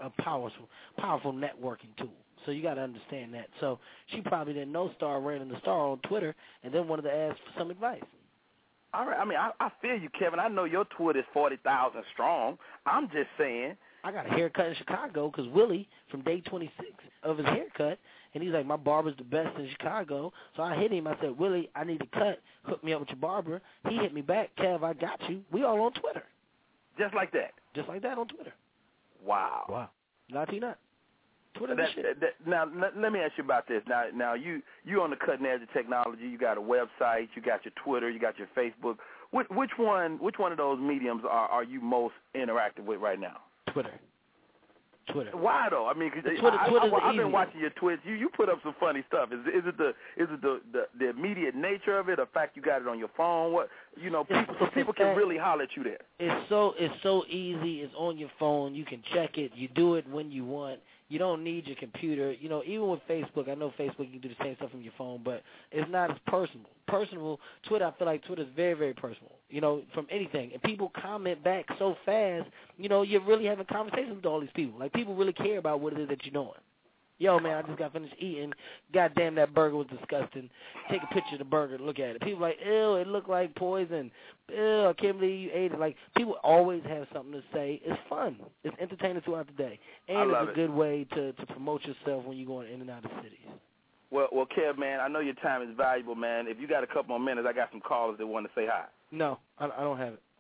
powerful networking tool. So you got to understand that. So she probably didn't know Star ran the Star on Twitter and then wanted to ask for some advice. All right. I mean, I feel you, Kevin. I know your Twitter is 40,000 strong. I'm just saying. I got a haircut in Chicago because Willie from day 26 of his haircut, and he's like, my barber's the best in Chicago. So I hit him. I said, Willie, I need a cut. Hook me up with your barber. He hit me back. Kev, I got you. We all on Twitter. Just like that? Just like that on Twitter. Wow. Not. Twitter now, let me ask you about this. Now you on the cutting edge of technology. You got a website. You got your Twitter. You got your Facebook. Which one of those mediums are you most interactive with right now? Twitter. Why though? I mean, I've been watching your tweets. You put up some funny stuff. Is it the immediate nature of it? The fact you got it on your phone? What people can really holler at you there. It's so easy. It's on your phone. You can check it. You do it when you want. You don't need your computer. Even with Facebook, I know Facebook, you can do the same stuff from your phone, but it's not as personal. Twitter, I feel like Twitter is very, very personal, from anything. And people comment back so fast, you're really having conversations with all these people. Like, people really care about what it is that you're doing. Yo, man, I just got finished eating. Goddamn, that burger was disgusting. Take a picture of the burger, look at it. People like, ew, it looked like poison. Ew, I can't believe you ate it. Like, people always have something to say. It's fun. It's entertaining throughout the day. And it's a good way to promote yourself when you're going in and out of cities. Well, Kev, man, I know your time is valuable, man. If you got a couple more minutes, I got some callers that want to say hi. No, I don't have it.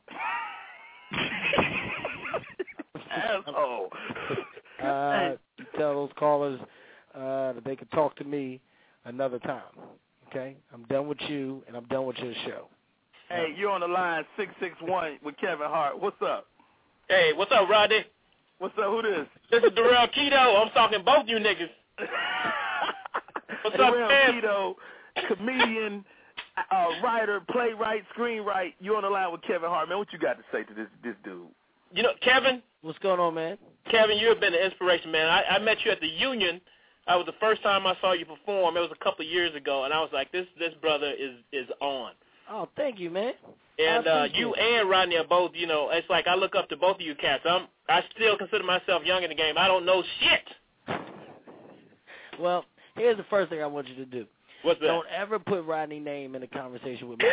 Asshole. Tell those callers that they can talk to me another time. Okay? I'm done with you, and I'm done with your show. Hey, you're on the line 661 with Kevin Hart. What's up? Hey, what's up, Rodney? What's up? Who this? This is Darrell Keto. I'm talking both you niggas. What's up, man? Keto, comedian, writer, playwright, screenwriter. You're on the line with Kevin Hart, man. What you got to say to this dude? Kevin. What's going on, man? Kevin, you have been an inspiration, man. I met you at the Union. I was the first time I saw you perform. It was a couple of years ago, and I was like, this brother is on. Oh, thank you, man. And you and Rodney are both, it's like I look up to both of you cats. I still consider myself young in the game. I don't know shit. Well, here's the first thing I want you to do. What's that? Don't ever put Rodney's name in a conversation with me.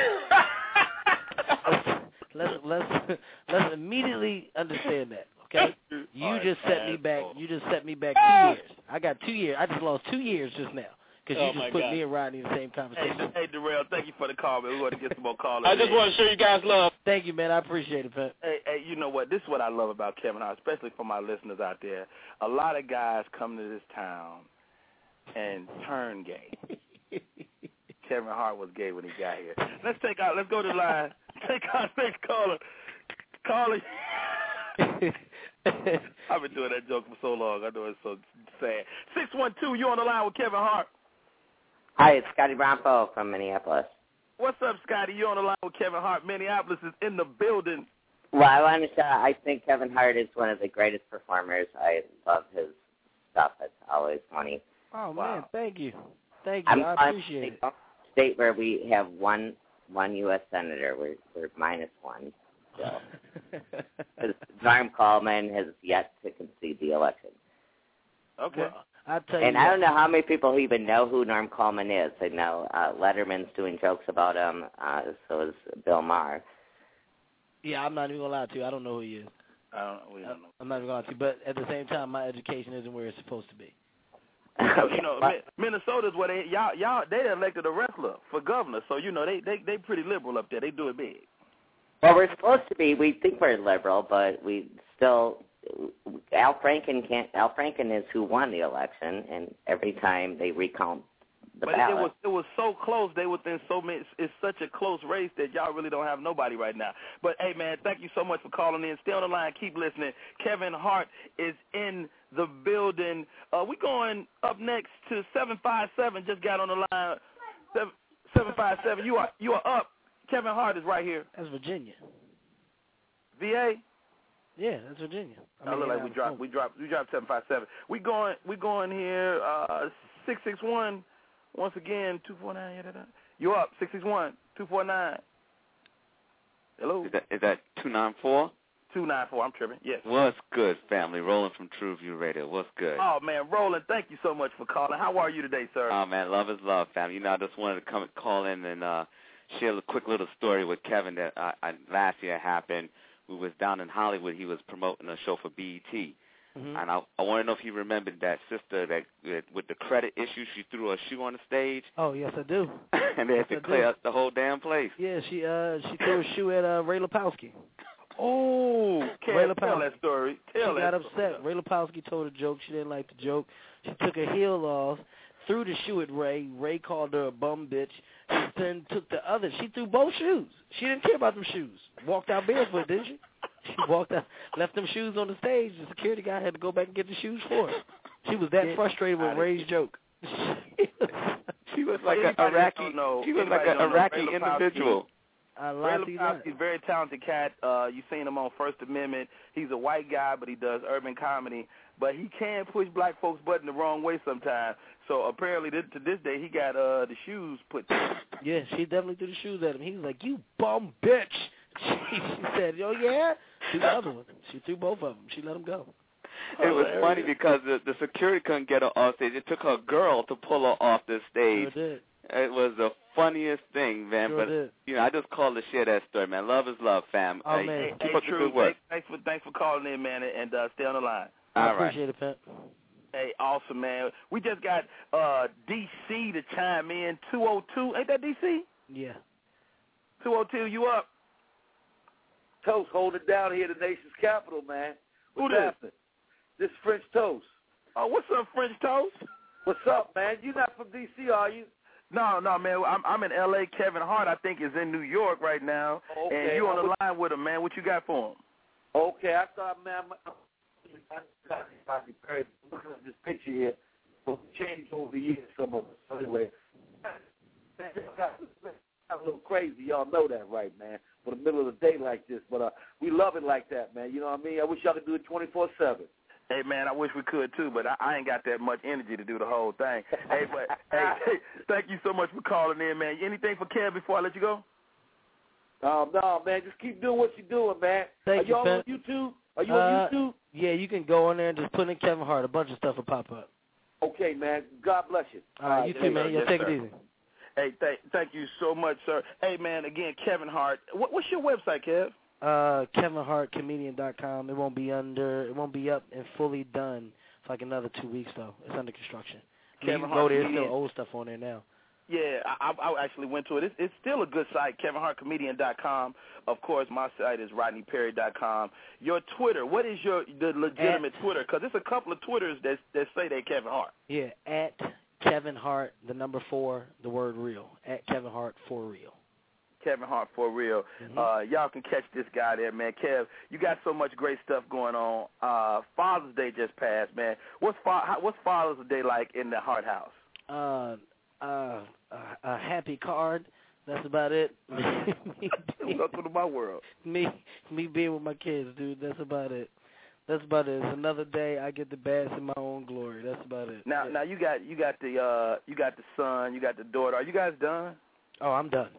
Let's immediately understand that. Okay? You just set me back 2 years. I got 2 years. I just lost 2 years just now because you just put me and Rodney in the same conversation. Hey, Darrell, thank you for the call, man. We want to get some more callers. I just want to show you guys love. Thank you, man. I appreciate it, Pat. Hey, you know what? This is what I love about Kevin Hart, especially for my listeners out there. A lot of guys come to this town and turn gay. Kevin Hart was gay when he got here. Let's go to the line. Take our next caller. I've been doing that joke for so long. I know it's so sad. 612, you on the line with Kevin Hart. Hi, it's Scotty Bronco from Minneapolis. What's up, Scotty? You on the line with Kevin Hart. Minneapolis is in the building. Well, I think Kevin Hart is one of the greatest performers. I love his stuff. It's always funny. Oh, man, thank you. I appreciate it. State where we have one U.S. senator. We're minus one. So. Norm Coleman has yet to concede the election. Okay. Well, I'll tell you and I don't know how many people even know who Norm Coleman is. I know Letterman's doing jokes about him, so is Bill Maher. Yeah, I'm not even going to lie to you. I don't know who he is. We don't know. I'm not even going to lie to you. But at the same time, my education isn't where it's supposed to be. Minnesota's where they elected a wrestler for governor, so they pretty liberal up there. They do it big. Well, we're supposed to be. We think we're liberal, but we still. Al Franken is who won the election, and every time they recount the ballot. It was so close. They within so many. It's such a close race that y'all really don't have nobody right now. But hey, man, thank you so much for calling in. Stay on the line. Keep listening. Kevin Hart is in the building. We going up next to 757. Just got on the line. 757. You are up. Kevin Hart is right here. That's Virginia. VA. Yeah, that's Virginia. I look like we dropped 757. We going here 661. Once again 249. You up 661 249. Hello. Is that 294? 294. I'm tripping. Yes. What's good, family? Roland from True View Radio. What's good? Oh, man, Roland, thank you so much for calling. How are you today, sir? Oh, man, love is love, family. You know, I just wanted to call in and share a quick little story with Kevin that last year happened. We was down in Hollywood. He was promoting a show for BET. Mm-hmm. And I want to know if he remembered that sister that with the credit issue, she threw a shoe on the stage. Oh, yes, I do. And they had to clear up the whole damn place. Yeah, she threw a shoe at Ray Lepowski. Oh, tell that story. She got upset. Ray Lepowski told a joke. She didn't like the joke. She took her heel off, threw the shoe at Ray. Ray called her a bum bitch. She then took the other. She threw both shoes. She didn't care about them shoes. Walked out barefoot, didn't she? She walked out, left them shoes on the stage. The security guy had to go back and get the shoes for her. She was that frustrated with Ray's joke. She was like an Iraqi. She was like an Iraqi individual. Ray Lepowski's a very talented cat. You've seen him on First Amendment. He's a white guy, but he does urban comedy. But he can push black folks' button the wrong way sometimes. So apparently, to this day, he got the shoes put down. Yeah, she definitely threw the shoes at him. He was like, "You bum bitch." She said, "Oh yeah." She the other one. She threw both of them. She let him go. It was funny because the security couldn't get her off stage. It took her girl to pull her off the stage. Sure did. It was the funniest thing, man. Sure but did. you know, I just called to share that story, man. Love is love, fam. Oh, man. Keep up the good work. Thanks for calling in, man, and stay on the line. I appreciate it, Pimp. Hey, awesome, man. We just got DC to chime in. 202. Ain't that DC? Yeah. 202, you up? Toast, hold it down here at the nation's capital, man. What's happening? This French Toast. Oh, what's up, French Toast? What's up, man? You're not from D.C., are you? No, man. I'm in L.A. Kevin Hart, I think, is in New York right now. Okay. And you on the line with him, man. What you got for him? Okay, I thought, man, looking at this picture here, will change over the years, some of us. So anyway, a little crazy. Y'all know that, right, man? For the middle of the day like this. But we love it like that, man. You know what I mean? I wish y'all could do it 24/7. Hey, man, I wish we could, too, but I ain't got that much energy to do the whole thing. Hey, thank you so much for calling in, man. Anything for Kev before I let you go? No, man, just keep doing what you're doing, man. Thank you, y'all Pimp. on YouTube? Are you on YouTube? Yeah, you can go on there and just put in Kevin Hart. A bunch of stuff will pop up. Okay, man. God bless you. All right, you too, man. Yes, take sir. it easy. Hey, thank you so much, sir. Hey, man, again, Kevin Hart. What's your website, Kev? KevinHartComedian.com. It won't be up and fully done for like another 2 weeks though. It's under construction. You can go there. There's still old stuff on there now. Yeah, I actually went to it. It's still a good site, KevinHartComedian.com. Of course, my site is RodneyPerry.com. Your Twitter, what is the legitimate Twitter? Because there's a couple of Twitters that say they're Kevin Hart. Yeah, at Kevin Hart, the number 4, the word real. At Kevin Hart for real. Kevin Hart for real. Mm-hmm. Y'all can catch this guy there, man. Kev, you got so much great stuff going on. Father's Day just passed, man. What's Father's Day like in the Hart house? A happy card. That's about it. Welcome to my world. Me being with my kids, dude. That's about it. It's another day I get to bask in my own glory. That's about it. Now you got the son, you got the daughter. Are you guys done? Oh, I'm done.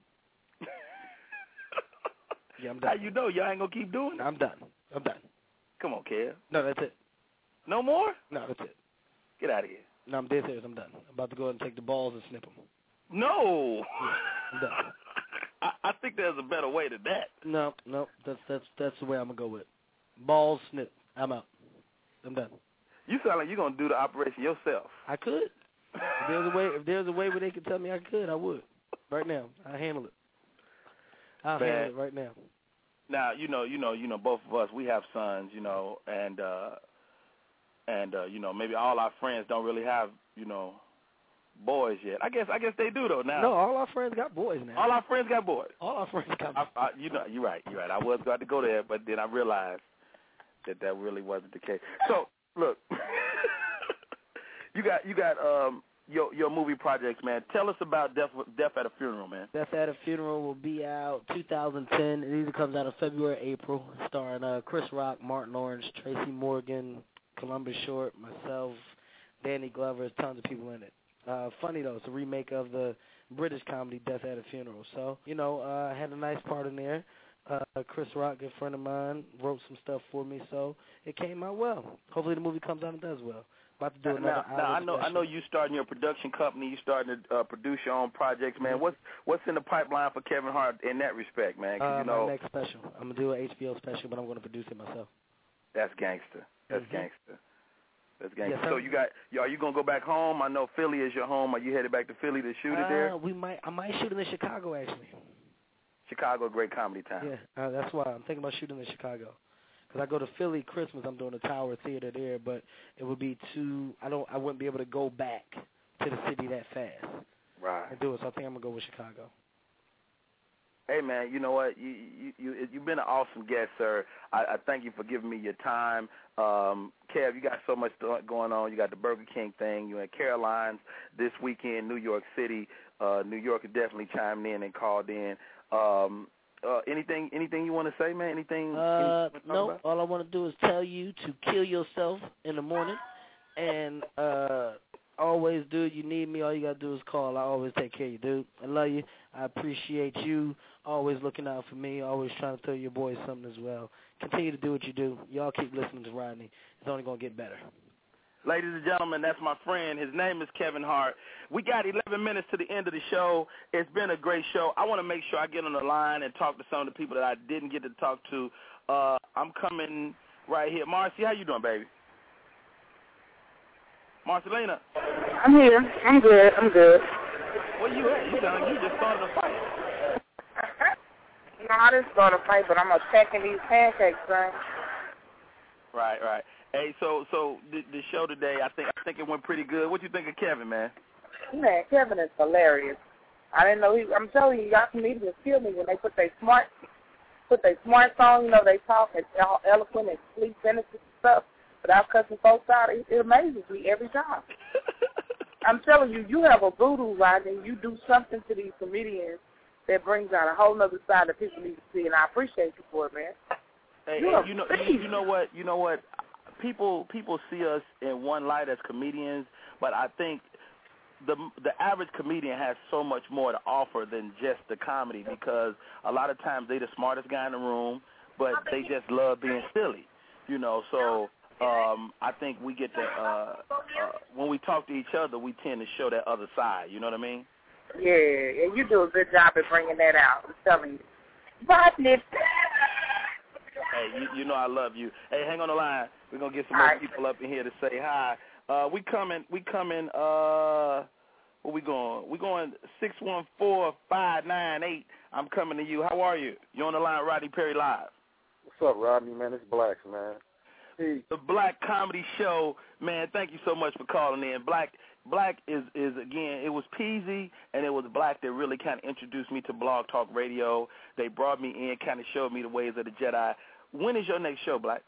Yeah, I'm done. How you know y'all ain't gonna keep doing it? I'm done. Come on, Kev. No, that's it. No more? No, that's it. Get out of here. No, I'm dead serious. I'm done. I'm about to go ahead and take the balls and snip them. No. Yeah, I'm done. I think there's a better way than that. No. That's the way I'm gonna go with it. Balls snip. I'm out. I'm done. You sound like you're gonna do the operation yourself. I could. If there's a way where they could tell me I could, I would. Right now, I handle it. I'll handle it right now. Now, you know, both of us, we have sons, and maybe all our friends don't really have, boys yet. I guess they do though now. No, all our friends got boys now. All our friends got boys. All our friends got boys. You're right. I was going to go there, but then I realized that really wasn't the case. So, look, you got your movie projects, man. Tell us about Death at a Funeral, man. Death at a Funeral will be out 2010. It either comes out in February or April, starring Chris Rock, Martin Lawrence, Tracy Morgan, Columbus Short, myself, Danny Glover. There's tons of people in it. Funny, though. It's a remake of the British comedy Death at a Funeral. So, I had a nice part in there. Chris Rock, a friend of mine, wrote some stuff for me, so it came out well. Hopefully the movie comes out and does well. About to do another hour now I know you starting your production company. You starting to produce your own projects, man. What's in the pipeline for Kevin Hart in that respect, man? 'Cause you know, my next special. I'm gonna do an HBO special, but I'm gonna produce it myself. That's gangster. That's gangster. That's gangster. Yes, so are you gonna go back home? I know Philly is your home. Are you headed back to Philly to shoot it there? I might shoot it in Chicago actually. Chicago, great comedy town. Yeah, that's why I'm thinking about shooting in Chicago. Because I go to Philly Christmas, I'm doing a Tower Theater there, but it would be I wouldn't be able to go back to the city that fast. Right. And do it. So I think I'm gonna go with Chicago. Hey man, you know what? You've been an awesome guest, sir. I thank you for giving me your time. Kev, you got so much going on. You got the Burger King thing. You're in Caroline's this weekend, New York City. New York definitely chimed in and called in. Anything you want to say, man? Anything? No. All I want to do is tell you to kill yourself in the morning, and always, dude. You need me. All you gotta do is call. I always take care of you, dude. I love you. I appreciate you. Always looking out for me. Always trying to throw your boys something as well. Continue to do what you do. Y'all keep listening to Rodney. It's only gonna get better. Ladies and gentlemen, that's my friend. His name is Kevin Hart. We got 11 minutes to the end of the show. It's been a great show. I want to make sure I get on the line and talk to some of the people that I didn't get to talk to. I'm coming right here. Marcy, how you doing, baby? Marcelina. I'm here. I'm good. Where you at? You just started a fight. No, I didn't start a fight, but I'm attacking these pancakes, son. Right. Hey, so the show today, I think it went pretty good. What you think of Kevin, man? Man, Kevin is hilarious. I didn't know I'm telling you, y'all comedians kill me when they put their smart song. You know, they talk, it's all eloquent and complete sentences and stuff without cussing folks out. It amazes me every time. I'm telling you, you have a voodoo, Rodney. You do something to these comedians that brings out a whole other side that people need to see, and I appreciate you for it, man. Hey, you know what? People see us in one light as comedians, but I think the average comedian has so much more to offer than just the comedy, because a lot of times they the smartest guy in the room, but they just love being silly, you know. So I think we get to when we talk to each other, we tend to show that other side. You know what I mean? Yeah, and you do a good job at bringing that out. I'm telling you, Rodney. Hey, you know I love you. Hey, hang on the line. We're gonna get some more people up in here to say hi. We coming. Where we going? We going 614-598. I'm coming to you. How are you? You on the line, Rodney Perry Live. What's up, Rodney, man? It's Blacks, man. Hey. The Black Comedy Show, man. Thank you so much for calling in. Black is again. It was Peasy and it was Black that really kind of introduced me to Blog Talk Radio. They brought me in, kind of showed me the ways of the Jedi. When is your next show, Black?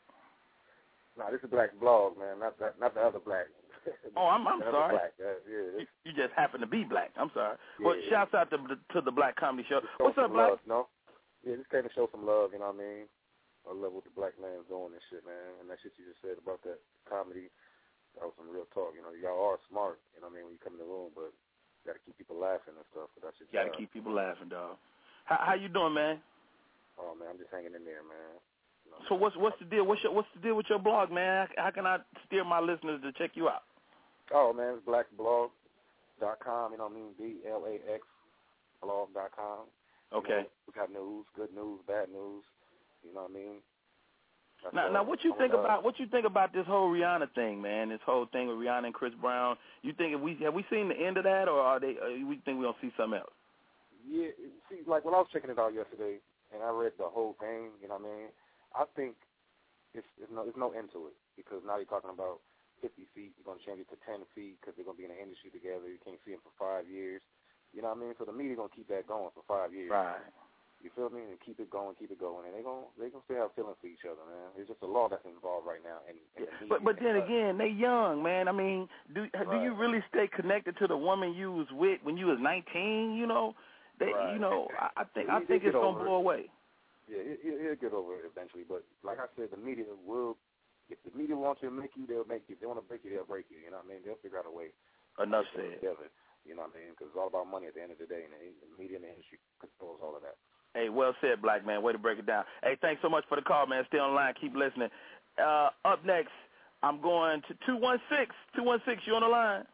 Nah, this is Black Blog, man. Not the other Black. Oh, I'm sorry. Black. Yeah. You just happen to be Black. I'm sorry. Yeah, well, shouts out to the Black Comedy Show. What's up, Black? Love, no? Yeah, just came to show some love. You know what I mean? I love what the Black man's doing and shit, man. And that shit you just said about that comedy, that was some real talk. You know, y'all are smart. You know what I mean? When you come in the room, but you got to keep people laughing and stuff. That's your job. Got to keep people laughing, dog. How you doing, man? Oh man, I'm just hanging in there, man. You know, so what's the deal? What's the deal with your blog, man? How can I steer my listeners to check you out? Oh man, it's blackblog.com. You know what I mean? BLAX blog.com. Okay. You know, we got news, good news, bad news. You know what I mean? Now, what you think about this whole Rihanna thing, man? This whole thing with Rihanna and Chris Brown. You think have we seen the end of that, or we think we're gonna see something else? Yeah. See, like when I was checking it out yesterday, and I read the whole thing. You know what I mean? I think it's no end to it, because now you're talking about 50 feet. You're gonna change it to 10 feet because they're gonna be in the industry together. You can't see them for 5 years. You know what I mean? So the media gonna keep that going for 5 years. Right. You feel me? And keep it going, and they gonna still have feelings for each other, man. It's just a law that's involved right now. But then again, they young, man. I mean, do you really stay connected to the woman you was with when you was 19? You know, you know, I think it's gonna blow away. Yeah, he'll get over it eventually. But like I said, the media will. If the media wants to make you, they'll make you. If they want to break you, they'll break you. You know what I mean? They'll figure out a way. Enough said. Together, you know what I mean? Because it's all about money at the end of the day, and the media and the industry controls all of that. Hey, well said, Black man. Way to break it down. Hey, thanks so much for the call, man. Stay on the line. Keep listening. Up next, I'm going to 216. 216, you on the line?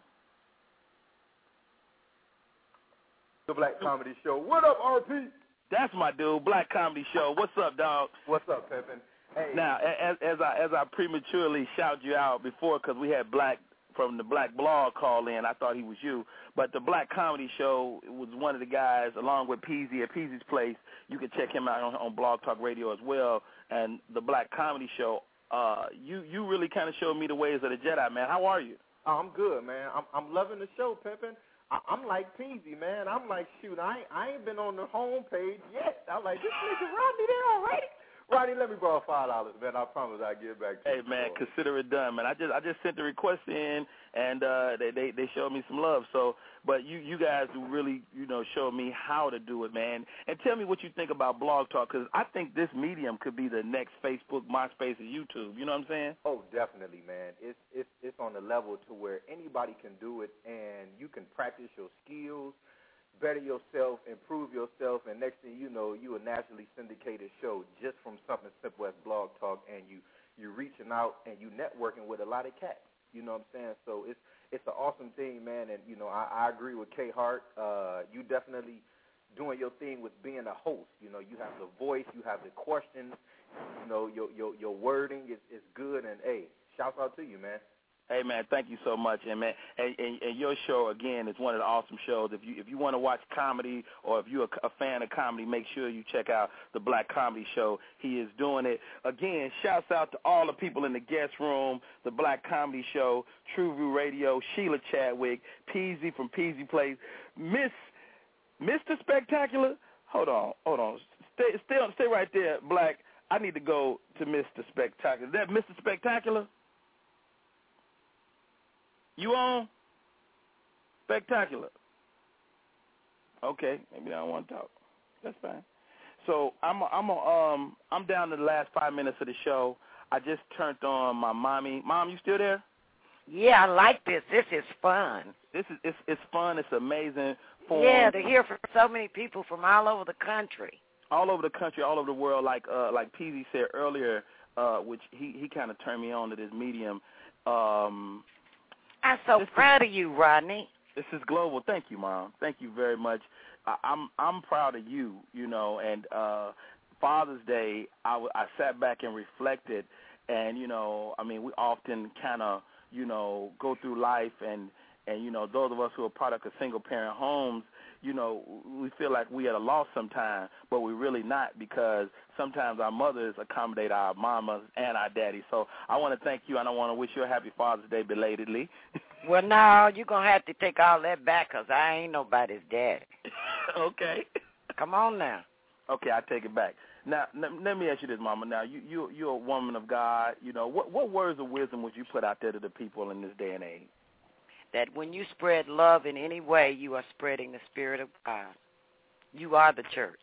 The Black Comedy Show. What up, RP? That's my dude, Black Comedy Show. What's up, dog? What's up, Pimpin'? Hey. Now, as I prematurely shout you out before, because we had Black from the Black Blog call in, I thought he was you. But the Black Comedy Show was one of the guys, along with Peasy at Peasy's Place. You can check him out on Blog Talk Radio as well. And the Black Comedy Show, you really kind of showed me the ways of the Jedi, man. How are you? Oh, I'm good, man. I'm loving the show, Pimpin'. I'm like Peasy, man. I'm like, shoot, I ain't been on the home page yet. I'm like, this nigga Rodney there already? Rodney, let me borrow $5, man. I promise I'll get back to you. Hey, man, consider it done, man. I just sent the request in, and they showed me some love. So, but you guys really, showed me how to do it, man. And tell me what you think about Blog Talk, because I think this medium could be the next Facebook, MySpace, and YouTube. You know what I'm saying? Oh, definitely, man. It's on the level to where anybody can do it, and you can practice your skills, better yourself, improve yourself, and next thing you know, you a nationally syndicated show just from something simple as Blog Talk, and you're reaching out and you networking with a lot of cats. You know what I'm saying? So it's an awesome thing, man, and, I agree with K. Hart. You definitely doing your thing with being a host. You have the voice, you have the questions, your wording is good, and, hey, shouts out to you, man. Hey, man, thank you so much. And, man, and your show, again, is one of the awesome shows. If you want to watch comedy or if you're a fan of comedy, make sure you check out the Black Comedy Show. He is doing it. Again, shouts out to all the people in the guest room, the Black Comedy Show, True View Radio, Sheila Chadwick, Peasy from Peasy Place, Mr. Spectacular. Hold on. Stay right there, Black. I need to go to Mr. Spectacular. Is that Mr. Spectacular? You on? Spectacular. Okay, maybe I don't want to talk. That's fine. So I'm down to the last 5 minutes of the show. I just turned on my mommy. Mom, you still there? Yeah, I like this. This is fun. It's fun. It's amazing. Yeah, to hear from so many people from all over the country. All over the country, all over the world. Like Peasy said earlier, which he kind of turned me on to this medium. I'm so proud of you, Rodney. This is global. Thank you, Mom. Thank you very much. I'm proud of you, and Father's Day, I sat back and reflected, and, we often kind of, go through life, and those of us who are product of single-parent homes, we feel like we at a loss sometimes, but we're really not, because sometimes our mothers accommodate our mamas and our daddies. So I want to thank you, and I want to wish you a happy Father's Day belatedly. Well, no, you're going to have to take all that back, because I ain't nobody's daddy. Okay. Come on now. Okay, I take it back. Now, let me ask you this, Mama. Now, you're a woman of God. What words of wisdom would you put out there to the people in this day and age? That when you spread love in any way, you are spreading the Spirit of God. You are the church.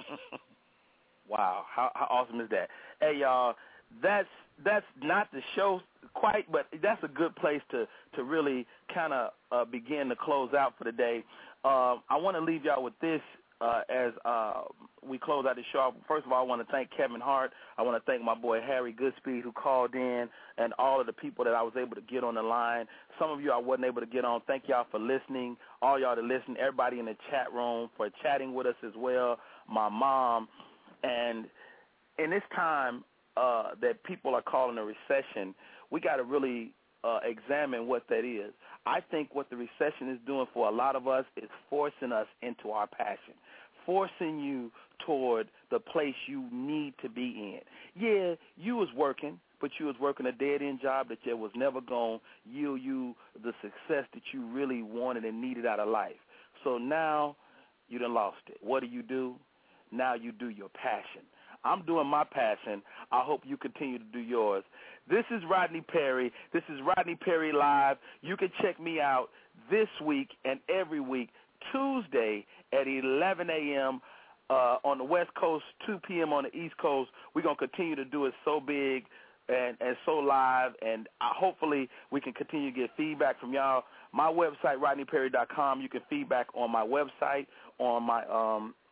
Wow, how awesome is that? Hey, y'all, that's not the show quite, but that's a good place to really kind of begin to close out for the day. I want to leave y'all with this as we close out the show. First of all, I want to thank Kevin Hart. I want to thank my boy Harry Goodspeed, who called in, and all of the people that I was able to get on the line. Some of you I wasn't able to get on. Thank y'all for listening, all y'all that listen, everybody in the chat room for chatting with us as well, my mom. And in this time that people are calling a recession, we got to really examine what that is. I think what the recession is doing for a lot of us is forcing us into our passion, forcing you toward the place you need to be in. Yeah, you was working, but you was working a dead-end job that was never going to yield you the success that you really wanted and needed out of life. So now you done lost it. What do? Now you do your passion. I'm doing my passion. I hope you continue to do yours. This is Rodney Perry. This is Rodney Perry Live. You can check me out this week and every week, Tuesday at 11 a.m. On the West Coast, 2 p.m. on the East Coast. We're going to continue to do it so big and so live, and hopefully we can continue to get feedback from y'all. My website, RodneyPerry.com. You can feedback on my website, on my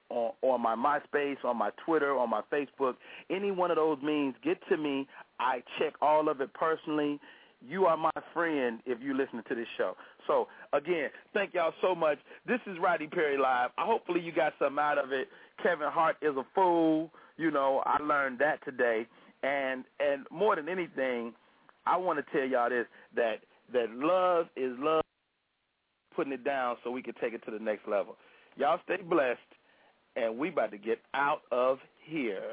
on my MySpace, on my Twitter, on my Facebook, any one of those means, get to me. I check all of it personally. You are my friend if you listen to this show. So, again, thank y'all so much. This is Rodney Perry Live. Hopefully you got something out of it. Kevin Hart is a fool. You know, I learned that today. And more than anything, I want to tell y'all this, that love is love, putting it down so we can take it to the next level. Y'all stay blessed, and we about to get out of here.